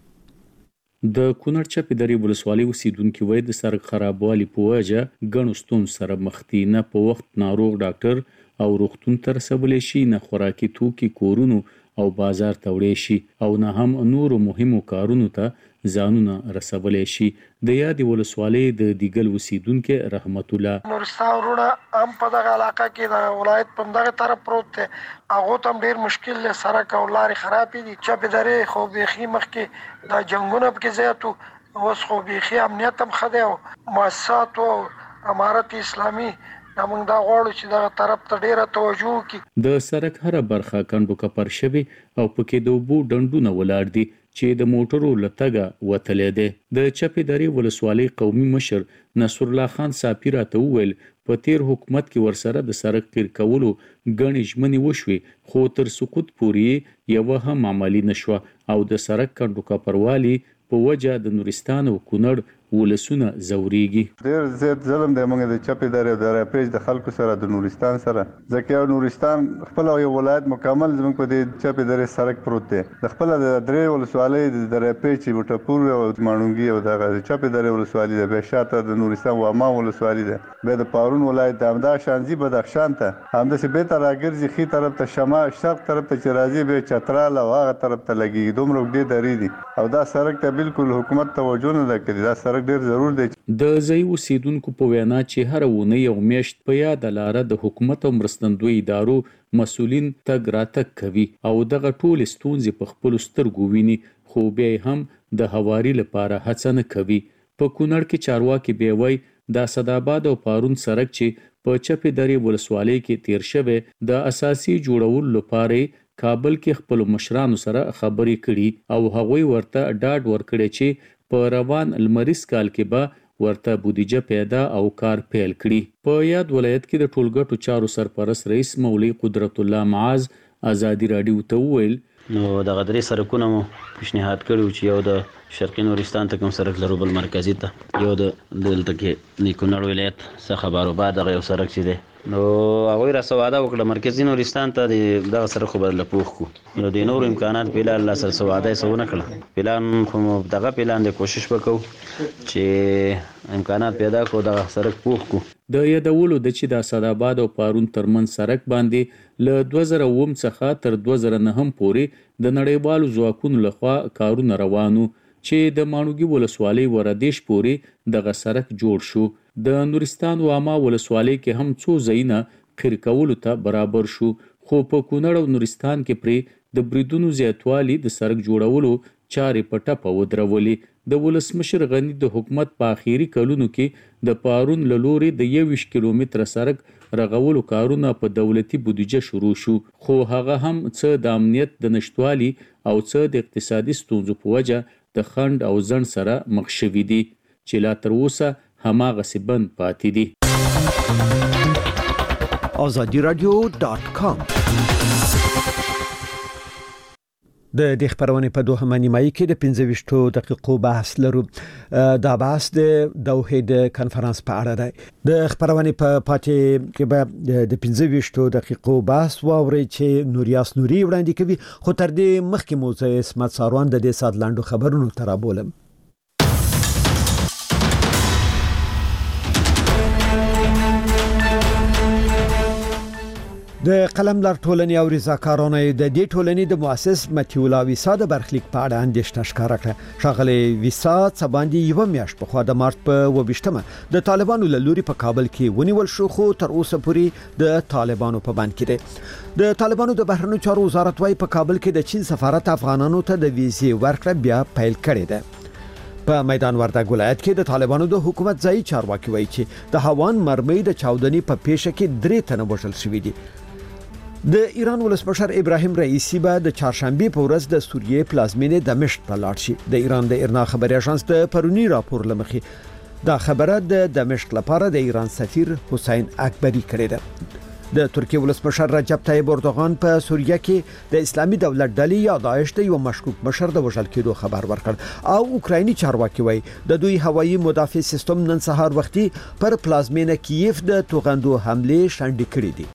د کونړ چپی درې ولسوالۍ اوسیدونکو وایي د سړک خرابوالي په وجه ګڼو ستونزو سره مخ دي. نه په وخت ناروغ ډاکټر او روغتون ته رسولی شي، نه خوراکي توکي کورونو او بازار ته وړي شي او نه هم نورو مهمو کارونو ته ځانونه رسولی شي. د یادې ولسوالۍ د دیګل اوسیدونکو رحمت الله نورستان وروڼه هم په دغه علاقه کې د ولایت په دغه طرف پروت دی، هغه ته ډیر مشکل له سړک او لارې خرابې دي. چپې درې خو بيخي مخکې د جنگونو پکې زیاتو اوس خو بيخي امنیت هم ښه دی او مؤسسات او امارت اسلامي موږ دا غواړو چې دغه طرف ته ډیره توجه وکړي. د سړک هره برخه کندو کپر شوی او پکې د اوبو ډنډونه ولاړ دي چې د موټرو لټګه وتلې ده. د چپې درې ولسوالۍ قومي مشر نصر الله خان صافی راته وویل په تیر حکومت کې ورسره د سړک تیر کولو غني ژمنې وشوي خو تر سقوط پورې یو هم عملی نشوه او د سړک کندو کپروالي په وجه د نورستان او کونړ ولسونه زوريږي. ډیر زیات ظلم دی موږ د چپې درې د راپیج د خلکو سره د نورستان سره ځکه نورستان خپل یو ولایت مکمل زموږ په دې چپې درې سړک پروت دی. د خپل د درې ولسوالۍ د راپیج بوټپور او مانونګي او د چپې درې ولسوالۍ د بشاته د نورستان و ما ولسوالۍ ده به د پارون ولایت د همدا شانزي بدخشان ته همدا چې به تر راګرځي خي طرف ته شمال شرق طرف ته چې راځي به چترال او هغه طرف ته لګي دومره ډېر درې دي او دا سړک ته بالکل حکومت توجه نه کوي. دا سړک ډیر ضرور دی. د ځای اوسیدونکو په وینا چې هر ونه یو میاشت په یاد لاره د حکومت او مرستندوی ادارو مسولین تګ راتګ کوي او دغه ټول ستونزې په خپل سترګو ویني خو بیا هم د هواري لپاره هڅه نه کوي. په کونړ کې چارواکي بیا وایي د اسداباد او پارون سړک چې په چپې درې ولسوالۍ کې تیر شوی د اساسي جوړولو لپاره کابل کې خپل مشرانو سره خبرې کړي او هغوی ورته ډاډ ورکړي چې په روان المریض کال کې به ورته بودیجه پیدا او کار پیل کړي. په یاد ولایت کې د ټولګټو چارو سرپرست رئیس مولوی قدرت الله معاذ ازادي رادیو ته وویل نو دغه درې سرکونه مو پیشنهاد کړو چې یو د شرقي نورستان ته کوم سرک لرو بل مرکزی ته یو د دلته کې د کونړ ولایت څخه بارو بعد دغه یو سرک چې دی نو هغه را سواده وکړه مرکزی نورستان ته دغه سره خو بدل پوښ کو نو د نور امکانات په لاره سره سواده سونه کړه. پلان خو دغه پلان د کوشش وکړو چې امکانات پیدا کو دغه سرک پوښ کو. د یادولو د چې د اسداباد او پارون ترمن سرک باندې له دوه زره اووه څخه تر دوه زره نهم پورې د نړیوالو ځواکونو لخوا کارونه روانو چې د مانوګي ولسوالۍ وردیش پورې دغه سرک جوړ شو. د نورستان واما ولسوالۍ کې هم څو ځایونه قیر کولو ته برابر شو خو په کونړ او نورستان کې پرې د بریدونو زیاتوالی د سړک جوړولو چارې په ټپه ودرولې. د ولسمشر غني د حکومت په اخیری کلونو کې د پارون له لوري د یوویشت کیلومتره سړک رغولو کارونه په دولتي بودیجه شروع شو، خو هغه هم څه د امنیت د نشټوالي او څه د اقتصادي ستونزو په وجه د خند او ځنډ سره مخ شوي دي چې لا تر اوسه هماغسې بند پاتې دي. آزادی رادیو ډاټ کام د دې خبرونه په دوه نیمایي کې د پنځه ویشتو دقیقو بحث لرو. دا بحث د دوحې د کانفرنس په اړه دی. د خبرونه په پاتې کې به د پنځه ویشتو دقیقو بحث واوري چې نوریاس نوري وړاندې کوي، خو تر دې مخکې مو زه اسمت ساروان د دې سات لاندو خبرونو ترابولم. د قلم لار ټولنې او رضاکارانه د دې ټولنې د مؤسس متیولا ویسا د برخلیک په اړه اندېښنه ښکاره کړه. ښاغلی ویسا څه باندې یوه میاشت پخوا د مارچ په اووه ویشتمه د طالبانو له لوري په کابل کې ونیول شو، خو تر اوسه پورې د طالبانو په بند کې دی. د طالبانو د بهرنیو چارو وزارت وايي په کابل کې د چین سفارت افغانانو ته د ویزې ورکړه بیا پیل کړې ده. په میدان وردګ ولایت کې د طالبانو د حکومت ځای چارواکي وایي چې د هوان مرمۍ د چاودنې په پیښه کې درې تنه وژل شوي دي. د ایران ولسمشر ابراهیم رئیسی به د چهارشنبه په ورځ د سوریې پلازمینې دمشق ته لاړ شي. د ایران د ارنا خبري اژانس د پرونی راپور لمخې دا خبره د دمشق لپاره د ایران سفیر حسین اکبری کړې ده. د ترکیه ولسمشر رجب طیب اردوغان په سوریه کې د اسلامي دولت ډلې یا داعش ته یو مشکوک مشر د وژل کېدو خبر ورکړ او اوکرایني چارواکي وایي د دوی هوایي مدافع سیستم نن سهار وختي پر پلازمینه کیف د توغندو حمله شنډې کړې دي.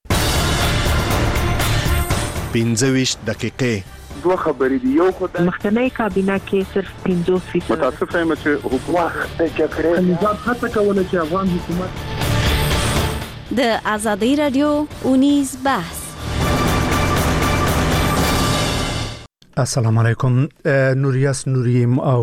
پنځه ویشت دقیقې دوه خبرې دي. یو خو د مخکنی کابینه کې صرف پنځوس فیصد متاسفه یم چې حکومت د جګړې نظام هڅه کوله چې افغان حکومت د آزادی رادیو اونیز بحث. السلام علیکم. نوریاس نوریم او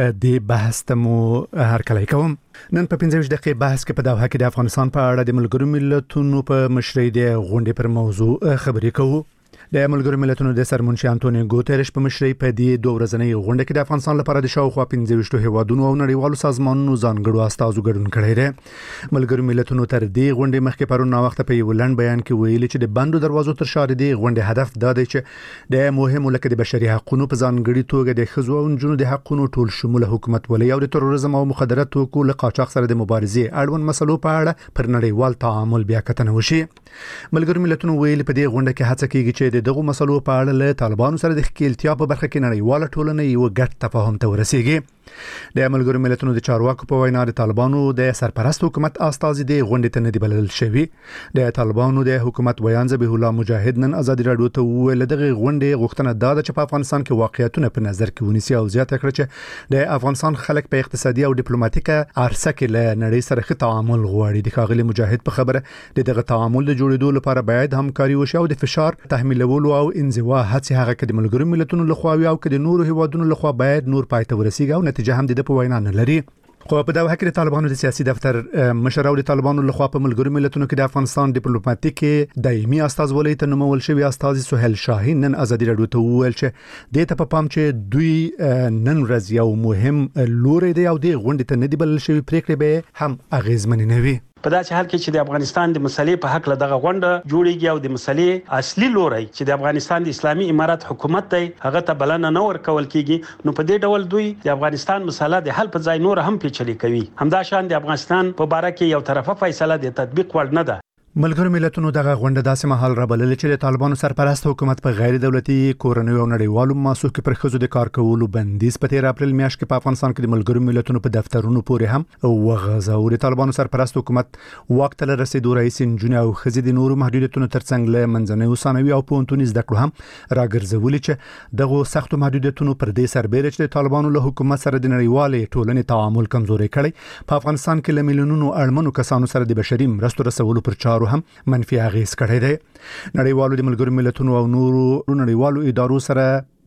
د بحث تمو هر کله کوم. نن په پنځه ویشت دقیقې بحث کې په دوحه کې د افغانستان په اړه د ملګرو ملتونو په مشرۍ د غونډې پر موضوع خبرې کوو. د ملګرو ملتونو د سرمنشي انټونیو ګوتریش په مشرۍ په دې دوه ورځنۍ غونډه کې د افغانستان لپاره د شاوخوا پنځه ویشت هیوادونو او نړیوالو سازمانونو ځانګړو استازو ګډون کړی دی. ملګرو ملتونو تر دې غونډې مخکې پرون وخت په یو لنډ بیان کې ویلي چې د بندو دروازو تر شا د غونډې هدف دا دی چې د مهمو لکه د بشري حقوقو په ځانګړي توګه د ښځو او نجونو د حقوقو ټول شموله حکومتولۍ او د تروریزم او مخدرات توکو له قاچاق سره د مبارزې اړوند مسلو په اړه پر نړیوال تعامل بیا کتنه وشي. ملګرو ملتونو ویلي په دې غونډه کې هڅه کیږي چې د دغو مسلو په اړه له طالبانو سره د ښکېلتیا په برخه کې نړیواله ټولنه یو ګډ تفاهم ته ورسیږي. د ملګرو ملتونو د چارواکو په وینا د طالبانو د سرپرست حکومت استازي د غونډې ته نه دی بلل شوی. د طالبانو د حکومت ویان ذبیح الله مجاهد نن آزادي رادیو ته ویل دغه غونډې غوښتنه دا ده چې په افغانستان کې واقعیتونه په نظر کې ونیسي او زیاته کړي چې د افغانستان خلک په اقتصادي او ډیپلوماټیکه عرصه کې له نړۍ سره ښه تعامل غواړي. د ښاغلي مجاهد په خبره دغه تعامل د جوړېدو لپاره باید همکاري وشي او د فشار تحمیلولو او انزوا هڅې هغه کې د ملګرو ملتونو لخوا او کې د نورو هیوادونو لخوا باید نور پای ته ورسیږي او نتیجه هم د په وینا نه لري. خو په دغه کې د طالبانو د سیاسي دفتر مشر او د طالبانو لخوا په ملګرو ملتونو کې د افغانستان ډیپلوماټیک دایمي استازولۍ ته نومول شوی استاذ سهیل شاهین نن آزادي رادیو ته وویل چې د ته په پام چې دوی نن ورځ یو مهم لوري دی او د غونډې ته نه دی بلل شوی پریکړې به هم اغیزمنې نه وي. په داسې حال کې چې د افغانستان د مسلې په حق له دغه غونډه جوړیږي او د مسلې اصلي لوري چې د افغانستان د اسلامي امارات حکومت دی هغه ته بلنه نه ورکول کیږي، نو په دې ډول دوی د افغانستان مسله د حل په ځای نور هم پیچلې کوي. همدا شان د افغانستان په باره کې یو طرفه فیصله د تطبیق وړ نه ده. ملګرو ملتونو دغه غونډه داسې مهال را بللې چې د طالبانو سرپرست حکومت په غیر دولتي کورنیو او نړیوالو مؤسسو کې پر ښځو د کار کولو بندیز په تیر اپریل میاشت کې په افغانستان کې د ملګرو ملتونو په دفترونو پورې هم وغځاوه. د طالبانو سرپرست حکومت واک ته رسیدو رئیس نجونې او ښځې د نورو محدودیتونو ترڅنګ له منځنیو ثانوي او پوهنتوني زده کړو هم راګرځولي چې دغه سختو محدودیتونو پر دې سربېره چې د طالبانو له حکومت سره د نړیوالې ټولنې تعامل کمزوري کړي په افغانستان کې له میلیونونو اړمنو کسانو سره د بشري مرستو رسولو پر چارو هم منفي اغیز کړی دی. نړیوالو د ملګرو ملتونو او نورو نړیوالو ادارو سره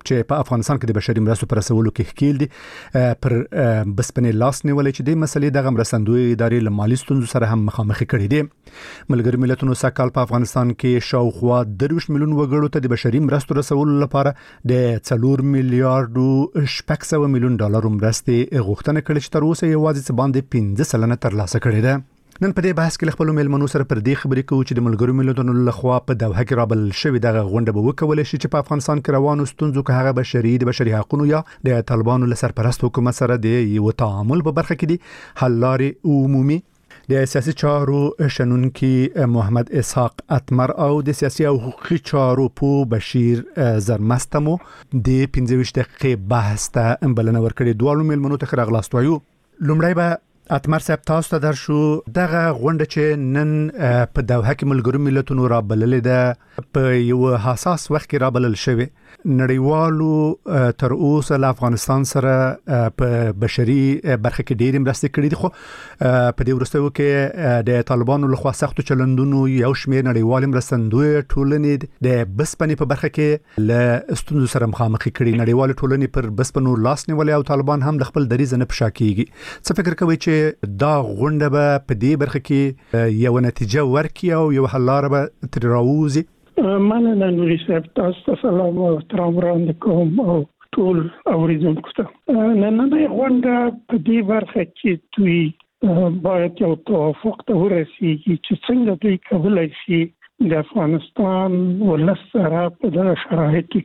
چې په افغانستان کې د بشري مرستو پر رسولو کې ښکیل دي پر بسپنې لاس نیولې چې د مسلې دغه مرستندوی ادارې له مالي ستونزو سره هم مخامخ کړي دي. ملګري ملتونو سکهال په افغانستان کې شاوخوا درویشت میلیون وګړو ته د بشري مرستو رسولو لپاره د څلور میلیارډ شپږ سوه میلیون ډالر مرستې غوښتنه کړې چې تر اوسه یوازې څه باندې پنځه سلنه ترلاسه کړې ده. نن په دې بحث کې خپل مېلمنو سره پر دې خبرې کوو چې د ملګرو ملتونو لخوا په دوحه کې رابل شوې دغه غونډه به وکولای شي چې په افغانستان کې روانو ستونزو کې هغه بشري د بشري حقوقو یا د طالبانو له سرپرست حکومت سره د یو تعامل په برخه کې دي حل لارې عمومي. د سیاسي چارو شنونکي محمد اسحاق اتمر او د سیاسي او حقوقي چارو په بشیر زرمستمو د پنځه ویشت دقیقې بحث ته بلنه ورکړې. دوه مېلمنو ته راغلاست وایو. لومړی به اتمر صاحب تاسو ته در شو دغه غونډه چې نن په دوحه کې ملګرو ملتونو را بللې ده په یو حساس وخت کې را بلل شوی. نړیوالو تر اوسه له افغانستان سره په بشري برخه کې ډېرې مرستې کړې دي، خو په دې وروستیو کې د طالبانو لخوا سختو چلندونو یو شمېر نړیوالې مرستندوی ټولنې د بسپنې په برخه کې له ستونزو سره مخامخ کړي. نړیوالې ټولنې پر بسپنو لاس نیولې او طالبان هم د خپل دریځ نه په شا کېږي. څه فکر کوئ چې دا غونډه به په دې برخه کې یو نتیجه ورکړي او یو حل لاره به ترې راووځي؟ مننه نوري صاحب، تاسو ته سلام او احترام وړاندې کوم او ټول اوریدونکو ته. نننۍ غونډه په دې برخه کې دوی باید یو توافق ته ورسیږي چې څنګه دوی کولی شي د افغانستان ولس سره په دغه شرایطو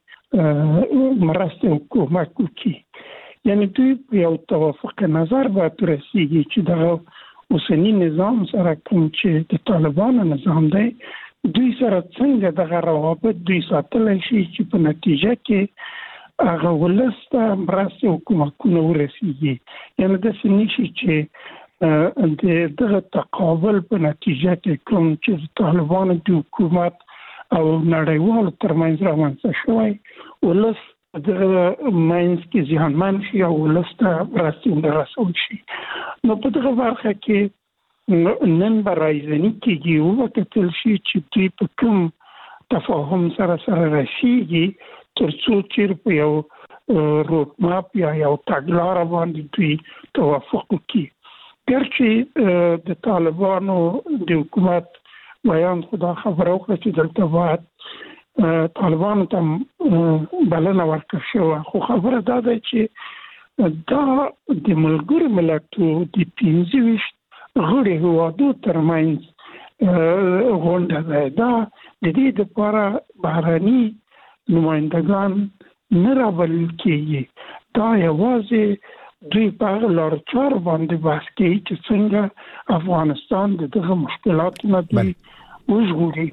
کې مرسته حکومت وکړي. یعنی دوی په یو توافق نظر باید ورسیږي چې دغه اوسني نظام سره کوم چې د طالبانو نظام دی دوی سره څنګه دغه روابط دوی ساتلی شي چې په نتیجه کې هغه ولس ته مرستې حکومتونه ورسیږي. یعنې داسې نه شي چې د دغه تقابل په نتیجه کې کوم چې د طالبانو د حکومت او نړیوالو ترمنځ رامنځته شوی ولس دغه منځ کې زیانمن شي او ولس ته مرستې ونه رسول شي. نو په دغه برخه کې نن به رایزني کېږي او وکتل شي چې دوی په کوم تفاهم سره سره رسیږي تر څو چې په یو روډ ماپ یا یو تګلاره باندې دوی توافق وکړي. ګرچې د طالبانو د حکومت بیان خدا خبره وکړه چې دلته باید طالبانو ته بلنه ورکړل شوه، خو خبره دا ده چې دا د ملګرو ملتونو د پنځه ویشت غړي هیوادو ترمنځ غونډه ده. دا د دې لپاره بهرني نمایندګان نه رابلل کېږي. دا یوازې دوی په هغه لارو چارو باندې بحث کوي چې څنګه افغانستان د دغه مشکلاتو نه دوی وژغوري.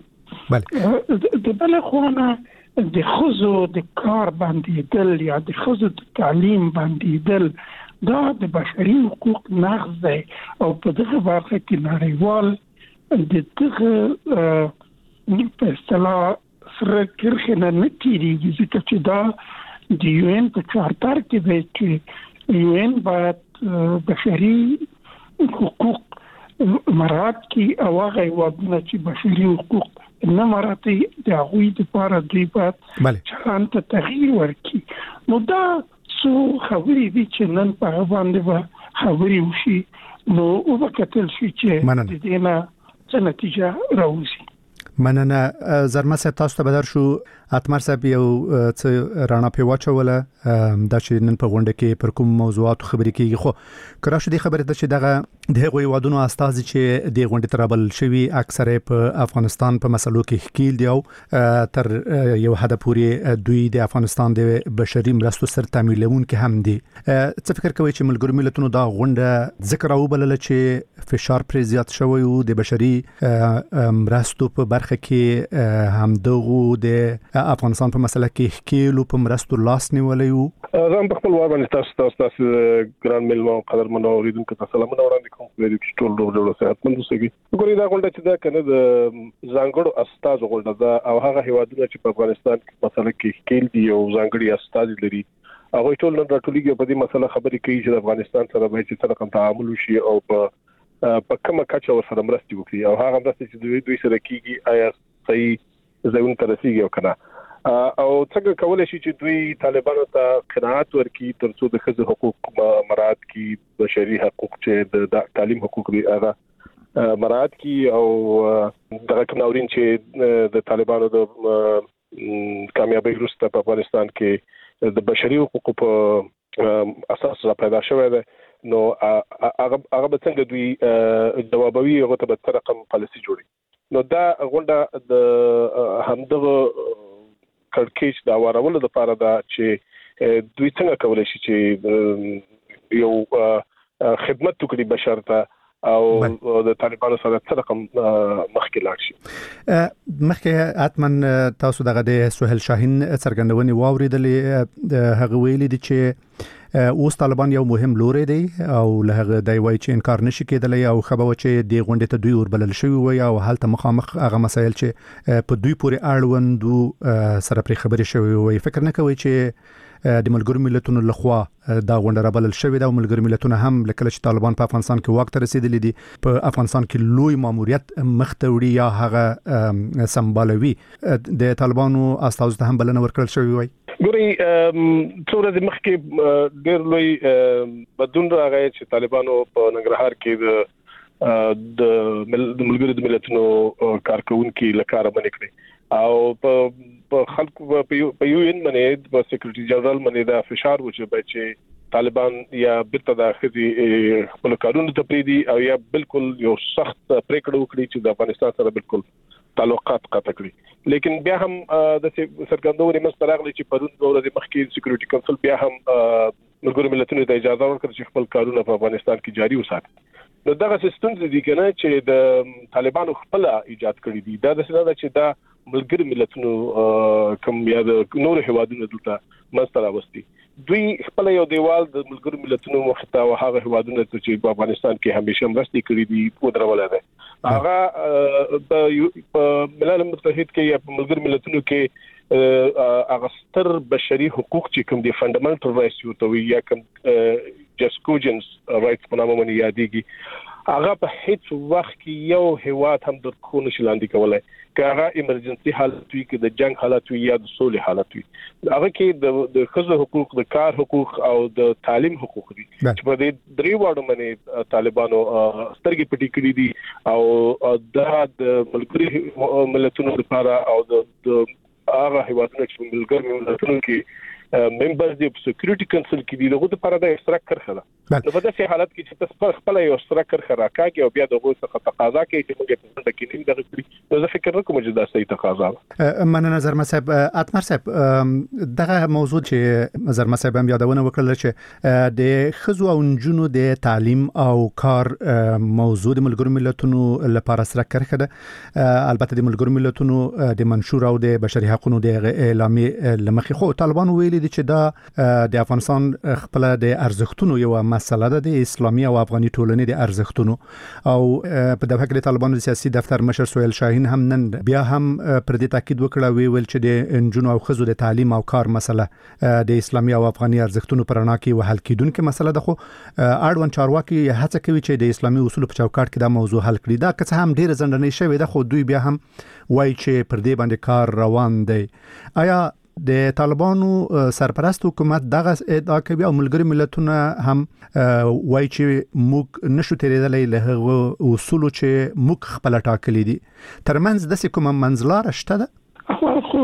د بلې خوا نه د ښځو د کار بندېدل یا د ښځو د تعلیم بندېدل دا د بشري حقوق نقض دی او په دغه برخه کې نړیوال د دغه په اصطلاح سره کرښې نه نه تېرېږي، ځکه چې دا د یو این په چارتر کې دی چې یو این باید بشري حقوق مراعات کړي او هغه هېوادونه چې بشري حقوق نه مراعات د هغوی دپاره دوی باید چلند ته تغییر ورکړي. نو دا څو خبرې دي چې نن په هغه باندې به خبرې وشي، نو وبکتل شي چې د دې نه څه نتیجه راوځي. مننه. زرمه صاحب تاسو ته بدر شو. اتمر صاحب یو څه رانا په واچوله دا چې نن په غونډه کې پر کوم موضوعات خبرې کیږي، خو کرا شو دې خبره ده چې دغه د هغوی وادونو استاد چې د غونډې ترابل شوی اکثره په افغانستان په مسلو کې ښکیل دی او تر یو حد پورې دوی د افغانستان د بشري مرستو سر تامینون کې هم دي. څه فکر کوي چې ملګرو ملتونو دا غونډه ذکر او بلل چې فشار پر زیات شوی او د بشري مرستو په برخه کې هم دغه د افغانستان په مسله کې ښکیل په مرستو لاس نیولې وو؟ زه په خپل وای باندې تاسو تاسو تاسو ګران ملمو قدرمنو اوریدونکو ته سلامونه وړاندې کوم. په دې کې ټول ډول صحتمند اوسئ. ګورې دا غونډه چې دا کنه د ځانګړو استاد غونډه ده او هغه هیوادونه چې په افغانستان کې مسله کې ښکیل دي او ځانګړي استاد لري هغه ټول نن راټولېږي په دې مسله خبرې کوي چې د افغانستان سره به چې څنګه تعامل وشي او په په کومه کچه ورسره مرستې وکړي او هغه مرستې چې دوی دوی سره کیږي آیا صحیح ځایونه ته رسیږي او کنه. او څنګه کولای شي چې دوی طالبانو ته قناعت ورکړي ترڅو د ښځو حقوق مراعات کړي بشري حقوق چې د تعلیم حقوق دي هغه مراعات کړي او دغه کمنورین چې د طالبانو د کامیابی وروسته په افغانستان کې د بشري حقوقو په اساس را پیدا شوی دی نو هغه هغه څنګه دوی جوابوي هغه ته به رقم پالیسي جوړي نو دا غونډه د همدغه کړکېچ د اورولو لپاره دا چې دوی څنګه کولای شي چې یو خدمت وکړي بشر ته او د طالبانو سره څه رقم مخکې لاړ شي. مخکې اتمن تاسو دغه د سهیل شاهین څرګندونې واوریدلې هغه ویلي دي چې اوس طالبان یو مهم لوري دی او له هغه دی وایي چې انکار نشي کېدلی او خبره چې د غونډې ته دوی وربلل شوی وي او حالت مخامخ هغه مسایل چې په دوی پورې اړوند سره پرې خبرې شوی وي. فکر نه کوي چې د ملګرو ملتونو لخوا دا غونډه رابلل شوې ده او ملګرو ملتونه هم لکه چې طالبان په افغانستان کې واک ته رسیدلي دي په افغانستان کې لوی ماموریت مخته وړي یا هغه سمبالوي د طالبانو استازو ته هم بلنه ورکړل شوې وي. ګوري څوره د مخکې ډېر لوی بدون راغی چې طالبانو په ننګرهار کې د د ملګرو ملتونو کارکونکو لکاره باندې کړی او په په خلکو په یو ان باندې په سیکریټری جنرال باندې دا فشار و چې چې طالبان یا بیرته د خزي خپل کارونو ته پریدي او یا بالکل یو سخت پریکړه وکړي چې د افغانستان سره بالکل تعلقات قطع کړي لیکن بیا هم د سرګندوري مستراغلي چې پرون ورځ مخکې سکیورټي کونسل بیا هم ملګرو ملتونو ته اجازه ورکړه چې خپل کارونه په افغانستان کې جاري وساتي نو دغه سیستم دي کنه چې د طالبانو خپل ایجاد کړی دي دا د څه نه چې دا ملګرو ملتونو کوم یا د نور هوادونو دلته مستر اوستي دوی خپل یو دیوال د ملګرو ملتونو مخته او هغه هوادونو چې په افغانستان کې همیشه مرستې کړې دي په درولای دي هغه په ملل متحد کې یا په ملګرو ملتونو کې هغه ستر بشري حقوق چې کوم دي فندامنټل رائټس یو ته یا کوم جسکوجنز رائټس په نامه باندې یادېږي هغه په هیڅ وخت کې یو هواد هم د خونو شلاندې کولای که هغه ایمرجنسي حالت وي که د جنگ حالت وي یا د سولې حالت وي هغه کې د د ښځو حقوق د کار حقوق او د تعلیم حقوق دي چې په دې درې واړو باندې طالبانو سترګې پټې کړې دي او دا د ملګرو ملتونو لپاره او د هغه هیوادونو چې ملګرو ملتونو کې ممبرز دی په سکیورټي کونسل کې دي دغه لپاره د اشتراک کرخه ده نو په داسې حالت کې چې تاسو خپل یو اشتراک کرخه راکاږي او بیا دغه څخه تقاضا کوي چې موږ په څنډه کې نیم دغه کړی نو زه فکر نه کوم چې دا صحیح تقاضا من نظر مصعب اتمر صاحب دغه موضوع چې نظر مصعب هم یادونه وکړل چې د خزو او نجونو د تعلیم او کار موضوع د ملګرو ملتونو لپاره سره کرخه ده البته د ملګرو ملتونو د منشور او د بشري حقوقو د اعلامیه لمخې خو طالبان ویلي دي چې دا د افغانستان خپل د ارزښتونو یو مسله ده د اسلامي او افغاني ټولنې د ارزښتونو او په دغه کې طالبانو سیاسي دفتر مشر سهیل شاهین هم نن بیا هم پر دې تاکید وکړ ویل چې د انجونو او خزو د تعلیم او کار مسله د اسلامي او افغاني ارزښتونو پر اړه کې وحل کیدونکې مسله ده خو اړوند چارواکي هڅه کوي چې د اسلامي اصول په چوکاټ کې دا موضوع حل کړي دا که څه هم ډیر ځندنې شوی ده خو دوی بیا هم وایي چې پر دې باندې کار روان دی. آیا د طالبانو سرپرست حکومت دغه ادعا کوي او ملګری ملتونه هم وایي چې موږ نشو تیریدلی له هغه اصولو چې موږ خپل ټاکلي دي ترمنځ د کومه منځلاره شته ده خو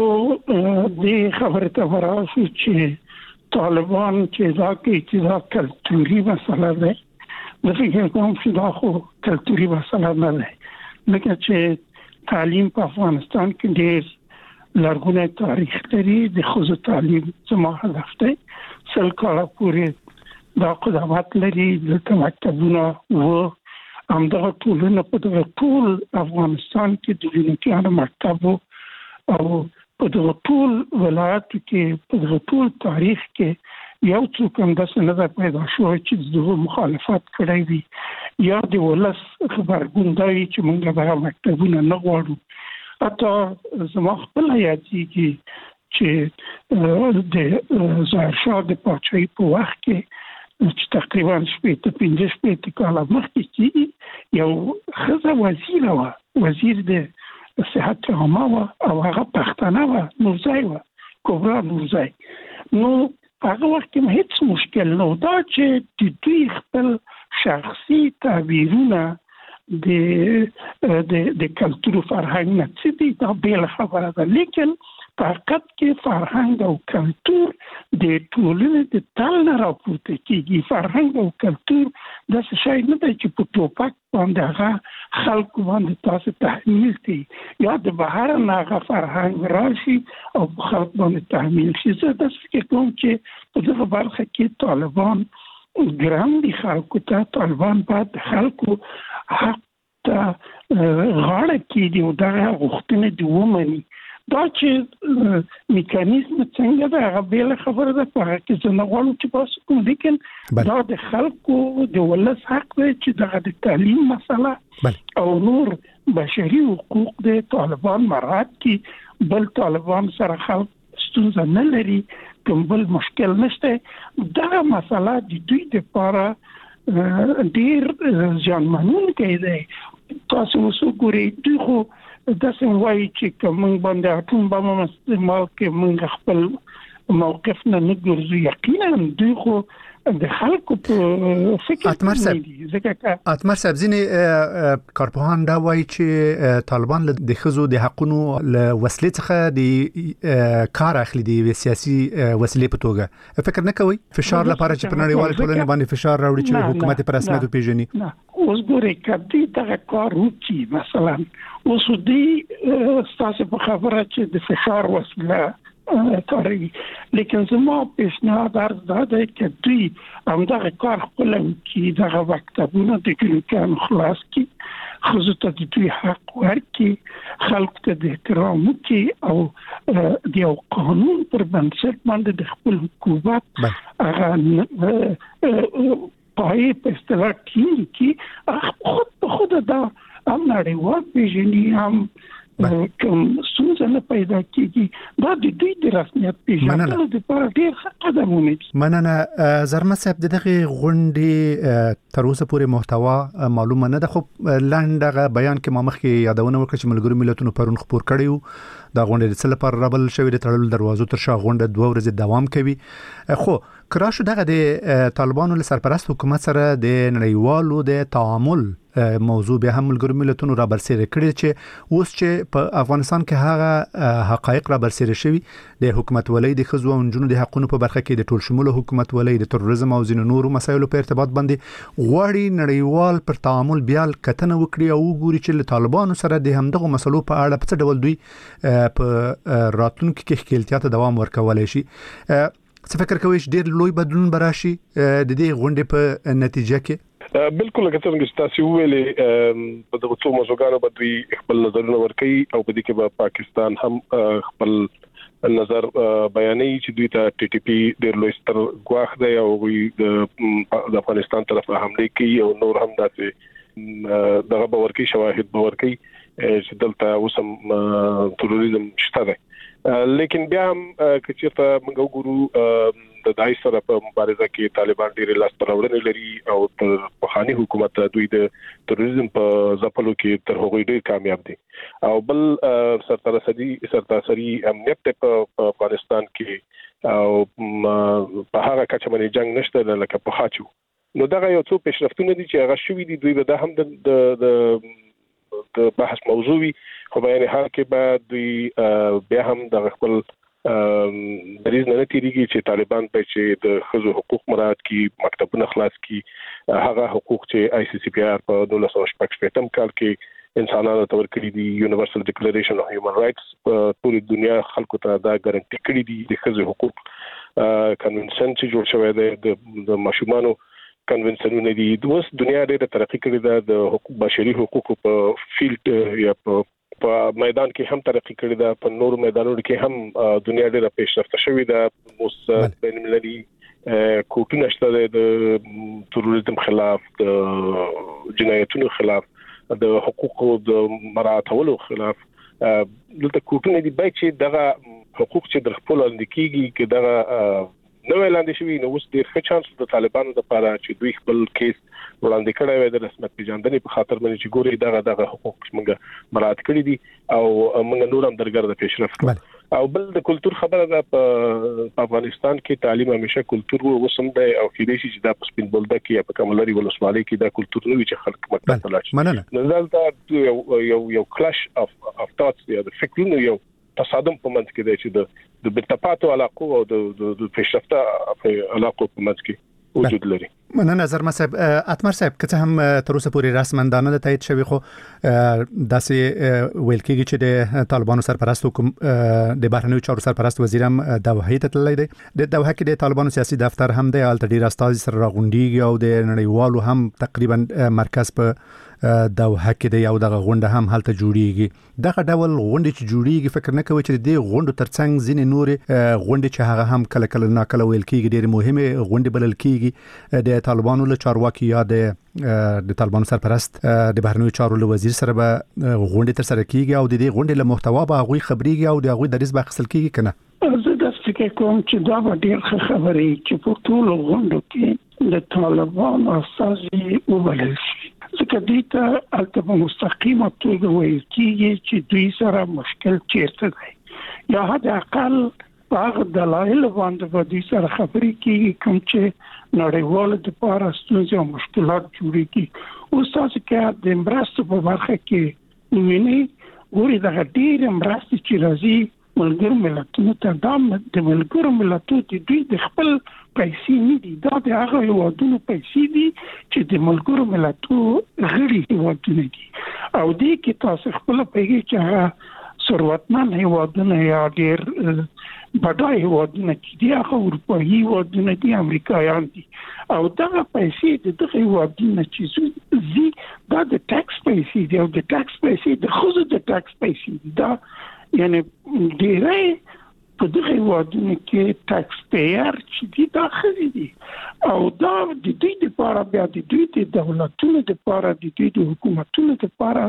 دې خبره ته وراسي چې طالبان چې دا کې چې دا کلتوري مسله ده د فکر کوم چې دا خو کلتوري مسله نه ده لکه چې تعلیم په افغانستان کې ډېر لرغونی تاریخ لري د خصوصي تعلیم زما هدف دی سل کاله پورې دا قدامت لري د مکتبونه و همدغه ټولنه په دغه ټول افغانستان کې د جنوبیانو مکتب او په دغه ټول ولایتو کې په دغه ټول تاریخ کې یو څوک هم داسې نه ده پیدا شوی چې دغه مخالفت کړی وي یا د ولس خبرګون دا وي چې موږ دغه مکتبونه نه غواړو حتی زما خپل یادېږي چې د ظاهرشاه د پاچاهۍ په وخت کې چې تقریبا شپېته پنځه شپېته کاله مخکې کې یو ښځه وزیره وه وزیر د صحت عامه وه او هغه پښتنه وه نورزی وه کبرا نورزی. نو هغه وخت کې هیڅ مشکل نه و. دا چې د دوی خپل شخصي تعبیرونه د د د کلتور فرهنګ نه څه دي دا بل خبره ده، لیکن په حقیقت کې فرهنګ او کلتور د ټولنې د تل نه راپورته کیږي. فرهنګ او کلتور د څه شی نه دی چې په ټوپک باندې هغه خلکو باندې تاسو تحمیل کړي یا د بهر نه هغه فرهنګ راشي او په خلک باندې تحمیل شي. زه داسې فکر کوم چې په دغه برخه کې طالبان ګرام دي خلکو ته. طالبان باید د خلکو حق ته غاړه کېږدي او دغه غوښتنې دې ومني. دا چې میکانیزم څنګه ده هغه بل خبره ده، په هغه کې زه نه غواړم چې بحث کوم، لیکن دا د خلکو د ولس حق دی چې دغه د تعلیم مسله او نور بشري حقوق د طالبان مراعات کړي. بل طالبان سره خلک ستونزه نه لري، کوم بل مشکل نشته. دغه مسله د دوی لپاره ډیر زیانمنونکی دی. تاسو وګورئ دوی خو داسې وایي چې که موږ باندې اټوم بم استعمال کې موږ خپل موقف نه نه ګرځو. یقینا دوی خو د خلکو په فکر اتمر صاحب اتمر صاحب ځینې کارپوهان دا وایي چې طالبان د ښځو د حقونو له وسلې څخه د کار اخلي د سیاسي وسیلې په توګه. فکر نه کوي فشار لپاره چې په نړیوال ټولنې باندې فشار راوړي چې حکومت په رسمیت وپیژني؟ اوس ګورئ کدی دغه کار وکړي، مثلا اوس دوی ستاسو په خبره چې د فشار وسیله کاری، لیکن زما پیشنهاد عرض داده که دوی همدغه کار خپل وکړي، دغه مکتبونه د کلیکان خلاص کړي، ښځو ته د دوی حق ورکړي، خلکو ته د احترام وکړي او د یو قانون پر بنسټ باندې د خپل حکومت هغه پای په اصطلاح ټینګ کړي. خود په خود دا هم نړیوال پیژني، هم کوم ستونزه نه پیدا کیږي. دا د دوی د رسمیت پیژندلو لپاره ډېر ښه قدمونه دي. مننه. زرمت صاحب د دغه غونډې تر اوسه پورې محتوا معلومه نه ده، خو لنډغه بیان کې ما مخکې یادونه وکړه چې ملګرو ملتونو پرون خبر کړی و دا غونډه د څه لپاره رابل شوې د تړلو دروازو تر شا غونډه دوه ورځې دوام کوي. خو کراشو دغه د طالبانو له سرپرست حکومت سره د نړیوالو د تعامل موضوع به هم ملګرو ملتونو را برسېره کړی چې اوس چې په افغانستان کې هغه حقایق را برسېره شوي د حکومت ولې د ښځو او نجونو د حقوقو په برخه کې د ټول شموله حکومت ولې د تروریزم او ځینو نورو مسایلو په ارتباط باندې غواړي نړیوال پر تعامل بیا کتنه وکړي او وګوري چې له طالبانو سره د همدغه مسلو په اړه په څه ډول دوی په راتلونکي کې ښکېلتیا ته دوام ورکولای شي. څه فکر کوئ چې ډېر لوی بدلون براشي د دې غونډې په نتیجه کې؟ بالکل لکه څنګه چې تاسو ویلې په دغه څو موضوعاتو باندې دوی خپل نظرونه ورکوي او په دې کې به پاکستان هم خپل نظر بیانوي چې دوی ته ټي ټي پی ډېر لوی ستر ګواښ دی او د افغانستان طرف ته حمله کوي او نور هم داسې دغه باور کوي شواهد باور کوي چې دلته اوس هم تروریزم شته دی. لیکن بیا هم کچېرته موږ وګورو د دای سره په مبارزه کې طالبان ډېر لاس پراوړنې لري او د پخوانی حکومت دوی د تروریزم په ځپلو کې تر هغه ډېر کامیاب دي. او بل سرتاسري سرتاسري امنیت په افغانستان کې او په هغه کچه باندې جنگ نشته لکه په خاچو. نو دغه یو څو پیشرفتونه دي چې هغه شوي دي، دوی به دا هم د د د بحث موضوع وي، خو په یعنی حال کې به دوی بیا هم د خپل دریز نه تیریږي چې طالبان په چې د ښځو حقوق مراعات کړي، مکتبونه خلاص کړي، هغه حقوق چې آی سی سی پی آر په دولس سوه شپږ شپېتم کال کې انسانانو ته ورکړي دي، یونیورسل ډیکلریشن اف هیومن رائټس په ټول دنیا خلکو ته دا ګارانټي کړي دي. د ښځو حقوق کنونشن چې جوړ شوی دی د ماشومانو کنونشنونه دي. اوس دنیا ډېره ترقی کړې ده، د حقوق بشري حقوقو په فیلډ یا په په میدان کې هم ترقی کړې ده، په نورو میدانونو کې هم دنیا ډېره پیشرفته شوې ده. اوس بین المللي کوټونه شته د تروریزم خلاف، د جنایتونو خلاف، د حقوقو د مراعاتولو خلاف. دلته کوټونه دي باید چې دغه حقوق چې در خپل لاندې کیږي کې دغه نو وړاندې شوی. نو اوس ډېر ښه چانس د طالبانو لپاره چې دوی خپل کیس وړاندې کړی وي د رسمیت پیژندنې په خاطر باندې چې ګوري دغه دغه حقوق موږ مراعات کړی دي او موږ نور هم درګرده پیشرفت کوو. او بل د کلچر خبره ده په افغانستان کې تعلیم همیشه کلچر وسم دی او کې دي چې دا په سپین بولده کې په کملري ولسوالۍ کې دا کلچر نوي چې خلک مکتب ته لاړ مننه دلته یو یو کلاش اف اف ټاټس دی د فکرونو یو تصادم په منځ کې دی چې د د بتپاتو علاقو او د د پیشرفته علاقو په منځ کې وجود لري. مننه زرما صاحب. اتمر صاحب که څه هم تر اوسه پورې رسمندانه د تایید شوی خو داسې ویل کېږي چې د طالبانو سرپرست حکوم د بهرنیو چارو سرپرست وزیر هم دوحه ته تللی دی. د دوحه کې د طالبانو سیاسي دفتر هم دی، هلته ډېر استازي سره راغونډېږي او د نړیوالو هم تقریبا مرکز په دوحه کې دی او دغه غونډه هم هلته جوړیږي. دغه ډول غونډې چې جوړیږي فکر نه کوي چې د غونډو ترڅنګ ځینې نورې غونډې چې هغه هم کله کله ناکله ویل کېږي ډېرې مهمې غونډې بلل کېږي د طالبانو له چارواکي یا د د طالبانو سرپرست د بهرنیو چارو له وزیر سره به غونډې تر سره کېږي او د دې غونډې له محتوا به هغوی خبرېږي او د هغوی دریځ به اخیستل کېږي که نه؟ زه داسې فکر کوم چې دا به ډېر ښه خبرې چې په ټولو غونډو کې د طالبانو استازي وبلل شي، ځکه دوی ته هلته په مستقیمه توګه ویل کېږي چې دوی سره مشکل چیرته دی، یا حد اقل په هغه دلایلو باندې به دوی سره خبرې کېږي کوم چې نړیوالو دپاره ستونزې او مشکلات جوړېږي. اوس تاسو که د مرستو په برخه کې ووینئ، ګورئ دغه ډېرې مرستې چې راځي ملګرو ملتونو ته، دا د ملګرو ملتونو د دوی د خپل پیسې نه دي، دا د هغه هیوادونو پیسې دي چې د ملګرو ملتونو غړي هیوادونه دي. او دې کې تاسو خپله پوهېږئ چې هغه ثروتمن هیوادونه یا ډېر بډای هیوادونه چې دي هغه اروپایي هیوادونه دي، امریکایان دي، او دغه پیسې د دغه هیوادونه چې ځي دا د ټکس پیسې دي او د ټکس پیسې د ښځو د ټکس پیسې دي. دا یعنی ډېری په دغه هیوادونو کې ټکس پییر چې دي دا ښځې دي، او دا د دوی دپاره بیا د دوی د دولتونو دپاره د دوی د حکومتونو دپاره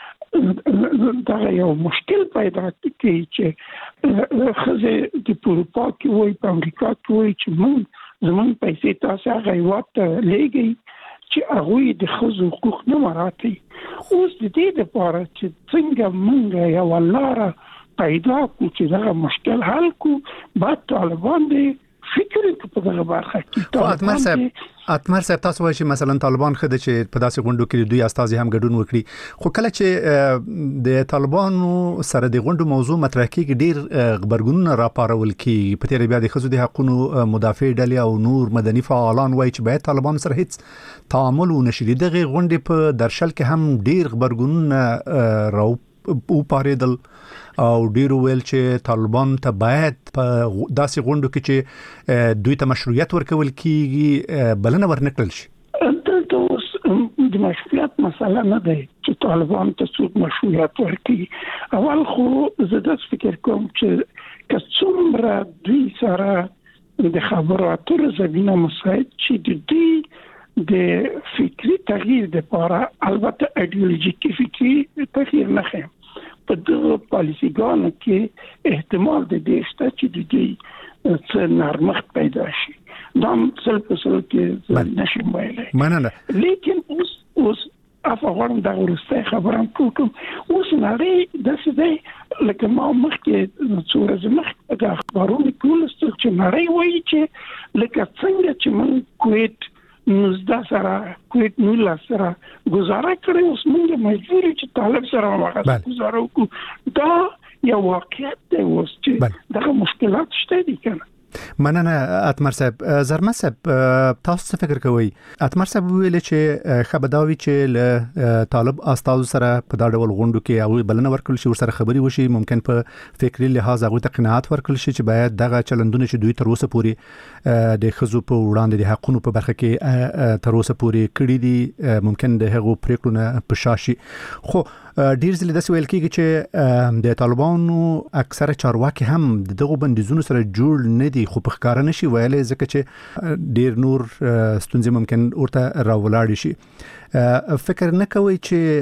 دغه یو مشکل پیدا کوي چې ښځې د اروپا کې وایي، په امریکا کې وایي چې موږ زموږ پیسې تاسو هغه هیواد ته لیږئ چې هغوی د ښځو حقوق نه مراعات کوي. اوس د دې دپاره چې څنګه موږ یوه لاره پیدا کړو چې دغه مشکل حل کړو، باید طالبان دی فکر وکړي په دغه برخه کې. اتمر صاحب اتمر صاحب تاسو وایئ چې مثلا طالبان ښه ده چې په داسې غونډو کې دوی استازي هم ګډون وکړي، خو کله چې د طالبانو سره د غونډو موضوع مطرح کېږي ډېر غبرګونونه راپارول کېږي. په تېره بیا د ښځو د حقونو مدافع ډلې او نور مدني فعالان وایي چې باید طالبانو سره هیڅ تعامل ونه شي. دغه غونډې په درشل کې هم ډېر غبرګونونه را وپارېدل او ډیرو ویل چې طالبان ته باید په داسې غونډو کې چې دوی ته مشروعیت ورکول کېږي بلنه ورنکړل شي. دلته اوس د مشروعیت مسله نه دی چې طالبان ته څوک مشروعیت ورکړي. اول خو زه داسې فکر کوم چې که څومره دوی سره د خبرو اترو زمینه مساعد چې د دوی د فکری تغییر دپاره، البته ایډیولوژیکي فکری تغییر نه خیم، په دغه پالیسیګانو کې احتمال د دې شته چې د دوی څه نرمښت پیدا شي. دا سل په سل کې نشم ویلی. مننه. لیکن اوس اوس عفو غواړم دغه وروستی خبره هم کوم. اوس نړۍ داسې دی لکه ما مخکې څو ورځې مخکې د اخبارونو کې ولوستل چې نړۍ وایي چې لکه څنګه چې موږ کویت نوزده سره کویت نولس سره گزاره کړی، اوس موږ مجبور یو چې طالب سره هم هغه گزاره وکړو. دا یو واقعیت دی اوس چې دغه مشکلات شته دي که نه. مننه اتمر صاحب. زرما صاحب تاسو څه فکر کوئ؟ اتمر صاحب ویل چې ښه به دا وي چې له طالب استازو سره په دا ډول غونډو کې هغوی بلنه ورکړل شي، ورسره خبرې وشي، ممکن په فکري لحاظ هغوی ته قناعت ورکړل شي چې باید دغه چلندونه چې دوی تر اوسه پورې د ښځو په وړاندې د حقونو په برخه کې تر اوسه پورې کړي دي ممکن د هغو پریکړو نه په شا شي. خو ډیر ځله داسې ویل کېږي چې د طالبانو اکثره چارواکي هم دغه بندیزونو سره جوړ نه دي، خو په ښکاره نشي ویلی ځکه چې ډیر نور ستونزې ممکن ورته راولاړې شي. فکر نه کوئ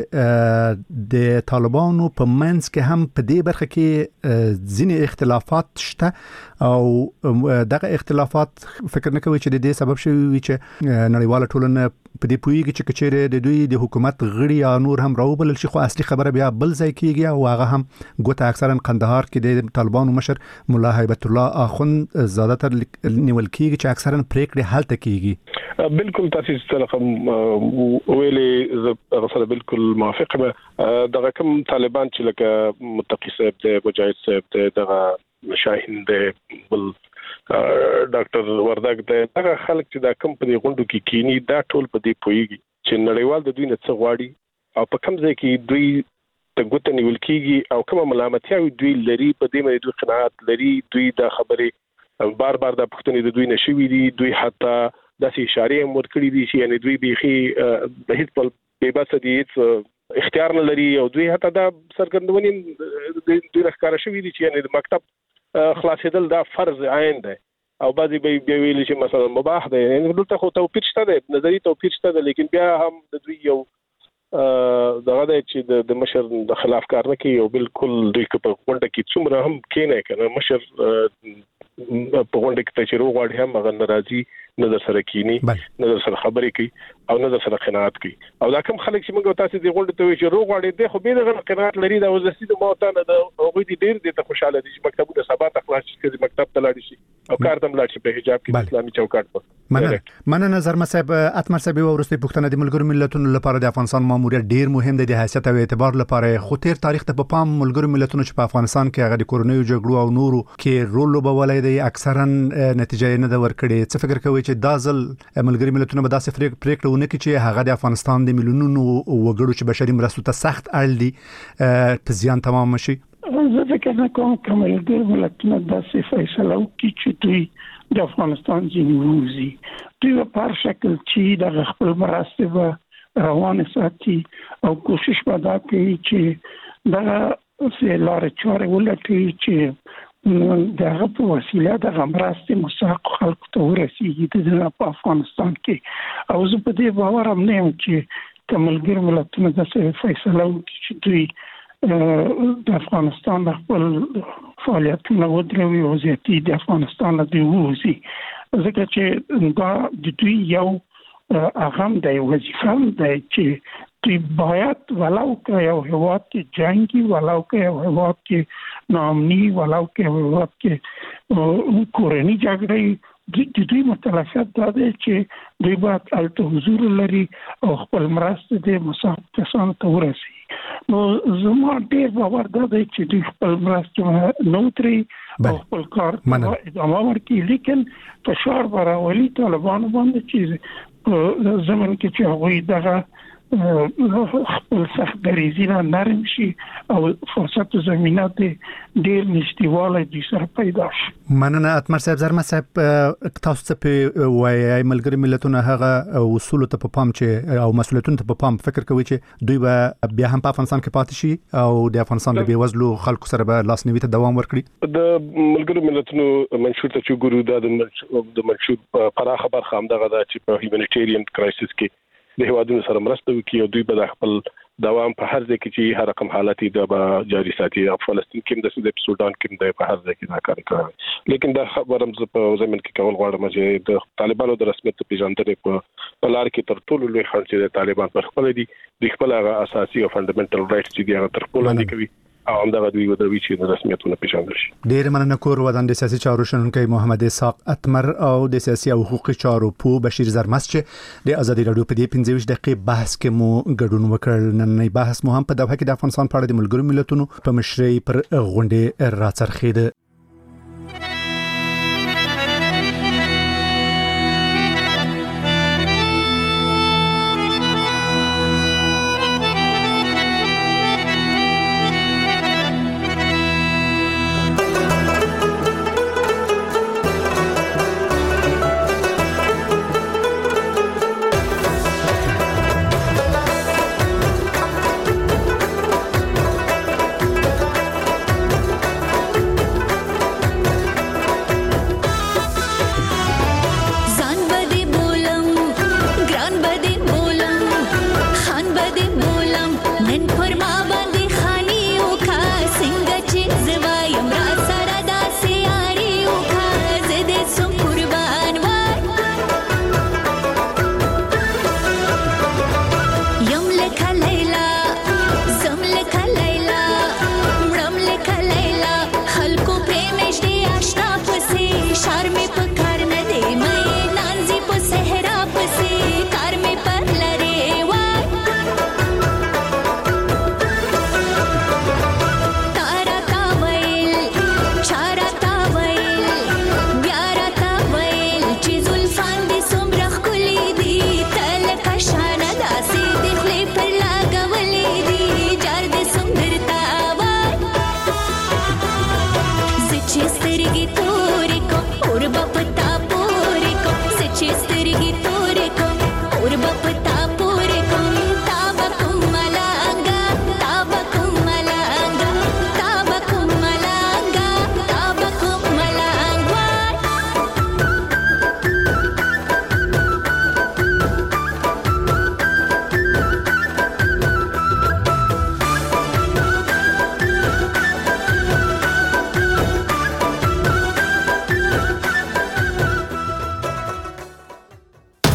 چې د طالبانو په منځ کې هم په دې برخه کې ځینې اختلافات شته او دغه اختلافات حکومت فکر نه کوي چې د دې سبب شوی وي چې نړیواله ټولنه په دې پویږي چې کچېره د دوی د حکومت غړي یا نور هم راوبلل شي، خو اصلي خبره بیا بل ځای کیږي او هغه هم ګوته اکثرا قندهار کې د طالبانو مشر مولا هیبت الله اخوند زاده تر نیول کیږي چې اکثرا پریکړې هلته کیږي. بالکل تاسو سره ویلې زه سره بالکل موافق یم. دغه کوم طالبان چې لکه متقی صاحب دی، مجاهد صاحب دی، دغه شاهین دی، بل ډاکټر وردګ دی، هغه خلک چې دا کم په دې غونډو کې کینی دا ټول په دې پويږي چې نړیوال د دوی نه څه غواړي او په کوم ځای کې دوی ته ګوته نیول کیږي او کومه ملامتیا دوی لري، په دې باندې دوی قناعت لري. دوی دا خبرې بار بار د پښتنې د دوی نشوي دي، دوی حتی داسې اشاره هم ورکړي دي چې یعنی دوی بيخي د هیڅ په بېباسه دي، هیڅ اختیار نه لري او دوی حتی دا څرګندونې دوی راښکاره شوي دي چې یعنی د مکتب خلاصېدل دا فرض عین دی او بعضی به بیا ویل چې مثلا مباح دی. یعنی دلته خو توپیر شته دی، نظری توپیر شته دی، لیکن بیا هم د دوی یو دغه دی چې د مشر د خلاف کار نه کوي او بالکل دوی په غونډه کې څومره هم کېنه کنه مشر په غونډه کې چې روغ واړي هم هغه ناراضي نظر سره کینی، نظر سره خبرې کوي او نظر سره قناعت کوي. او دا کوم خلک چې موږ تاسو دې غونډه ته وی چې روغ واړي دي خو به دغه قناعت لري دا وزسي د موتانه د هغه دي ډیر دي ته خوشاله دي چې مکتبونه سبا ته خلاص شي، چې مکتب ته لاړ شي او کار ته لاړ شي په حجاب کې اسلامي چوکاټ پر. مننه مننه زرمه صاحب. اتمر صاحب ورسته پښتنه د ملګرو ملتونو لپاره د افغانستان ماموریت ډیر مهم دی د حیثیت او اعتبار لپاره، خو تیر تاریخ ته په پام ملګرو ملتونو چې په افغانستان کې هغه د کورونیو جګړو او نورو کې رول لوبولای دی اکثرا نتیجه نه د ورکړي. څه فکر کوي چې دا ځل ملګري ملتونه به داسې پریکړه ونه کړي چې هغه د افغانستان د میلیونونو وګړو چې بشري مرستو ته سخت اړ دي په زیان تمام شي؟ زه فکر نه کوم چې ملګري ملتونه داسې فیصله وکړي چې دوی د افغانستان ځینې ووځي. دوی په هر شکل چې د خپل مرستې به روان ساتي او کوشش به دا کوي چې دغه لارې چارې ولټوي چې دغه په وسیله د مرستې مستحق خلکو ته ورسیږي د په افغانستان کې. او زه په دې باور هم نه یم چې ملګري ملتونه داسې فیصله وکړي چې دوی د افغانستان د خپل فعالیتونه ودروي او زیاتي د افغانستان نه دی ووځي، ځکه چې دا د دوی یو اهم دی وظیفه هم دی چې دوی باید ولو که یو هیواد کې جنګي، ولو که یو هیواد کې ناامني، ولو که یو هیواد کې کورنۍ جګړې، د دوی مطلقیت دا دی چې دوی باید هلته حضور لري او خپل مرستې د مستحق کسانو ته ورسي. نو زما ډېر باور دا دی چې دوی خپل مرستې نه وتري او خپل کار ادامه ورکړي، لیکن فشار به راولي طالبانو باندې چې په زمن کې چې هغوی دغه خپل سخت دریزي نه نرم شي او فرصت زمینه ته ډیر نشټیواله دي سره پیدا شي. مننه اتمر صاحب. زرمه صاحب تاسو ته په وایي ملګري ملتونه هغه اصول ته په پام چې او مسولیتونو ته په پام فکر کوي چې دوی به بیا هم په افغانستان کې پاتې شي او د افغانستان د بیوزلو خلکو سره به لاسنیوي ته دوام ورکړي. د ملګري ملتونو منشور ته چې ګورو د منشور پراخه برخه هم دغه د چې په هیومانیټیرین کرایسس کې د هیوادونو سره مرسته وکړي او دوی به خپل دوام په هر ځای کې چې هر رقم حالتي د به جاري ساتي. او فلسطین کې د سودان سودان کې د په هر ځای کې دا کار کوي، لیکن دا خبرم ز په زمين کې کول غواړم چې د طالبانو د رسمیت پیژندنې په لار کې تر ټولو لوی خنډ چې د طالبان پر خپل دي د خپل هغه اساسي او فندامنټل رائټس چې هغه تر ټولو لاندې کوي او همدغه دوی ودوي چې د رسمیتونو پیژندل شي. ډیر مننه کور ودان د سیاسي چارو شنونکي محمد اسحاق اتمر او د سیاسي او حقوقي چارو په بشیر زرمس چې د ازادي رادیو په دې پنځه ویشت دقیقې بحث کې مو ګډون وکړ. نن بحث مو هم په دغه کې د افغانستان په اړه د ملګرو ملتونو په مشرۍ پر غونډې راڅرخېده. کیږي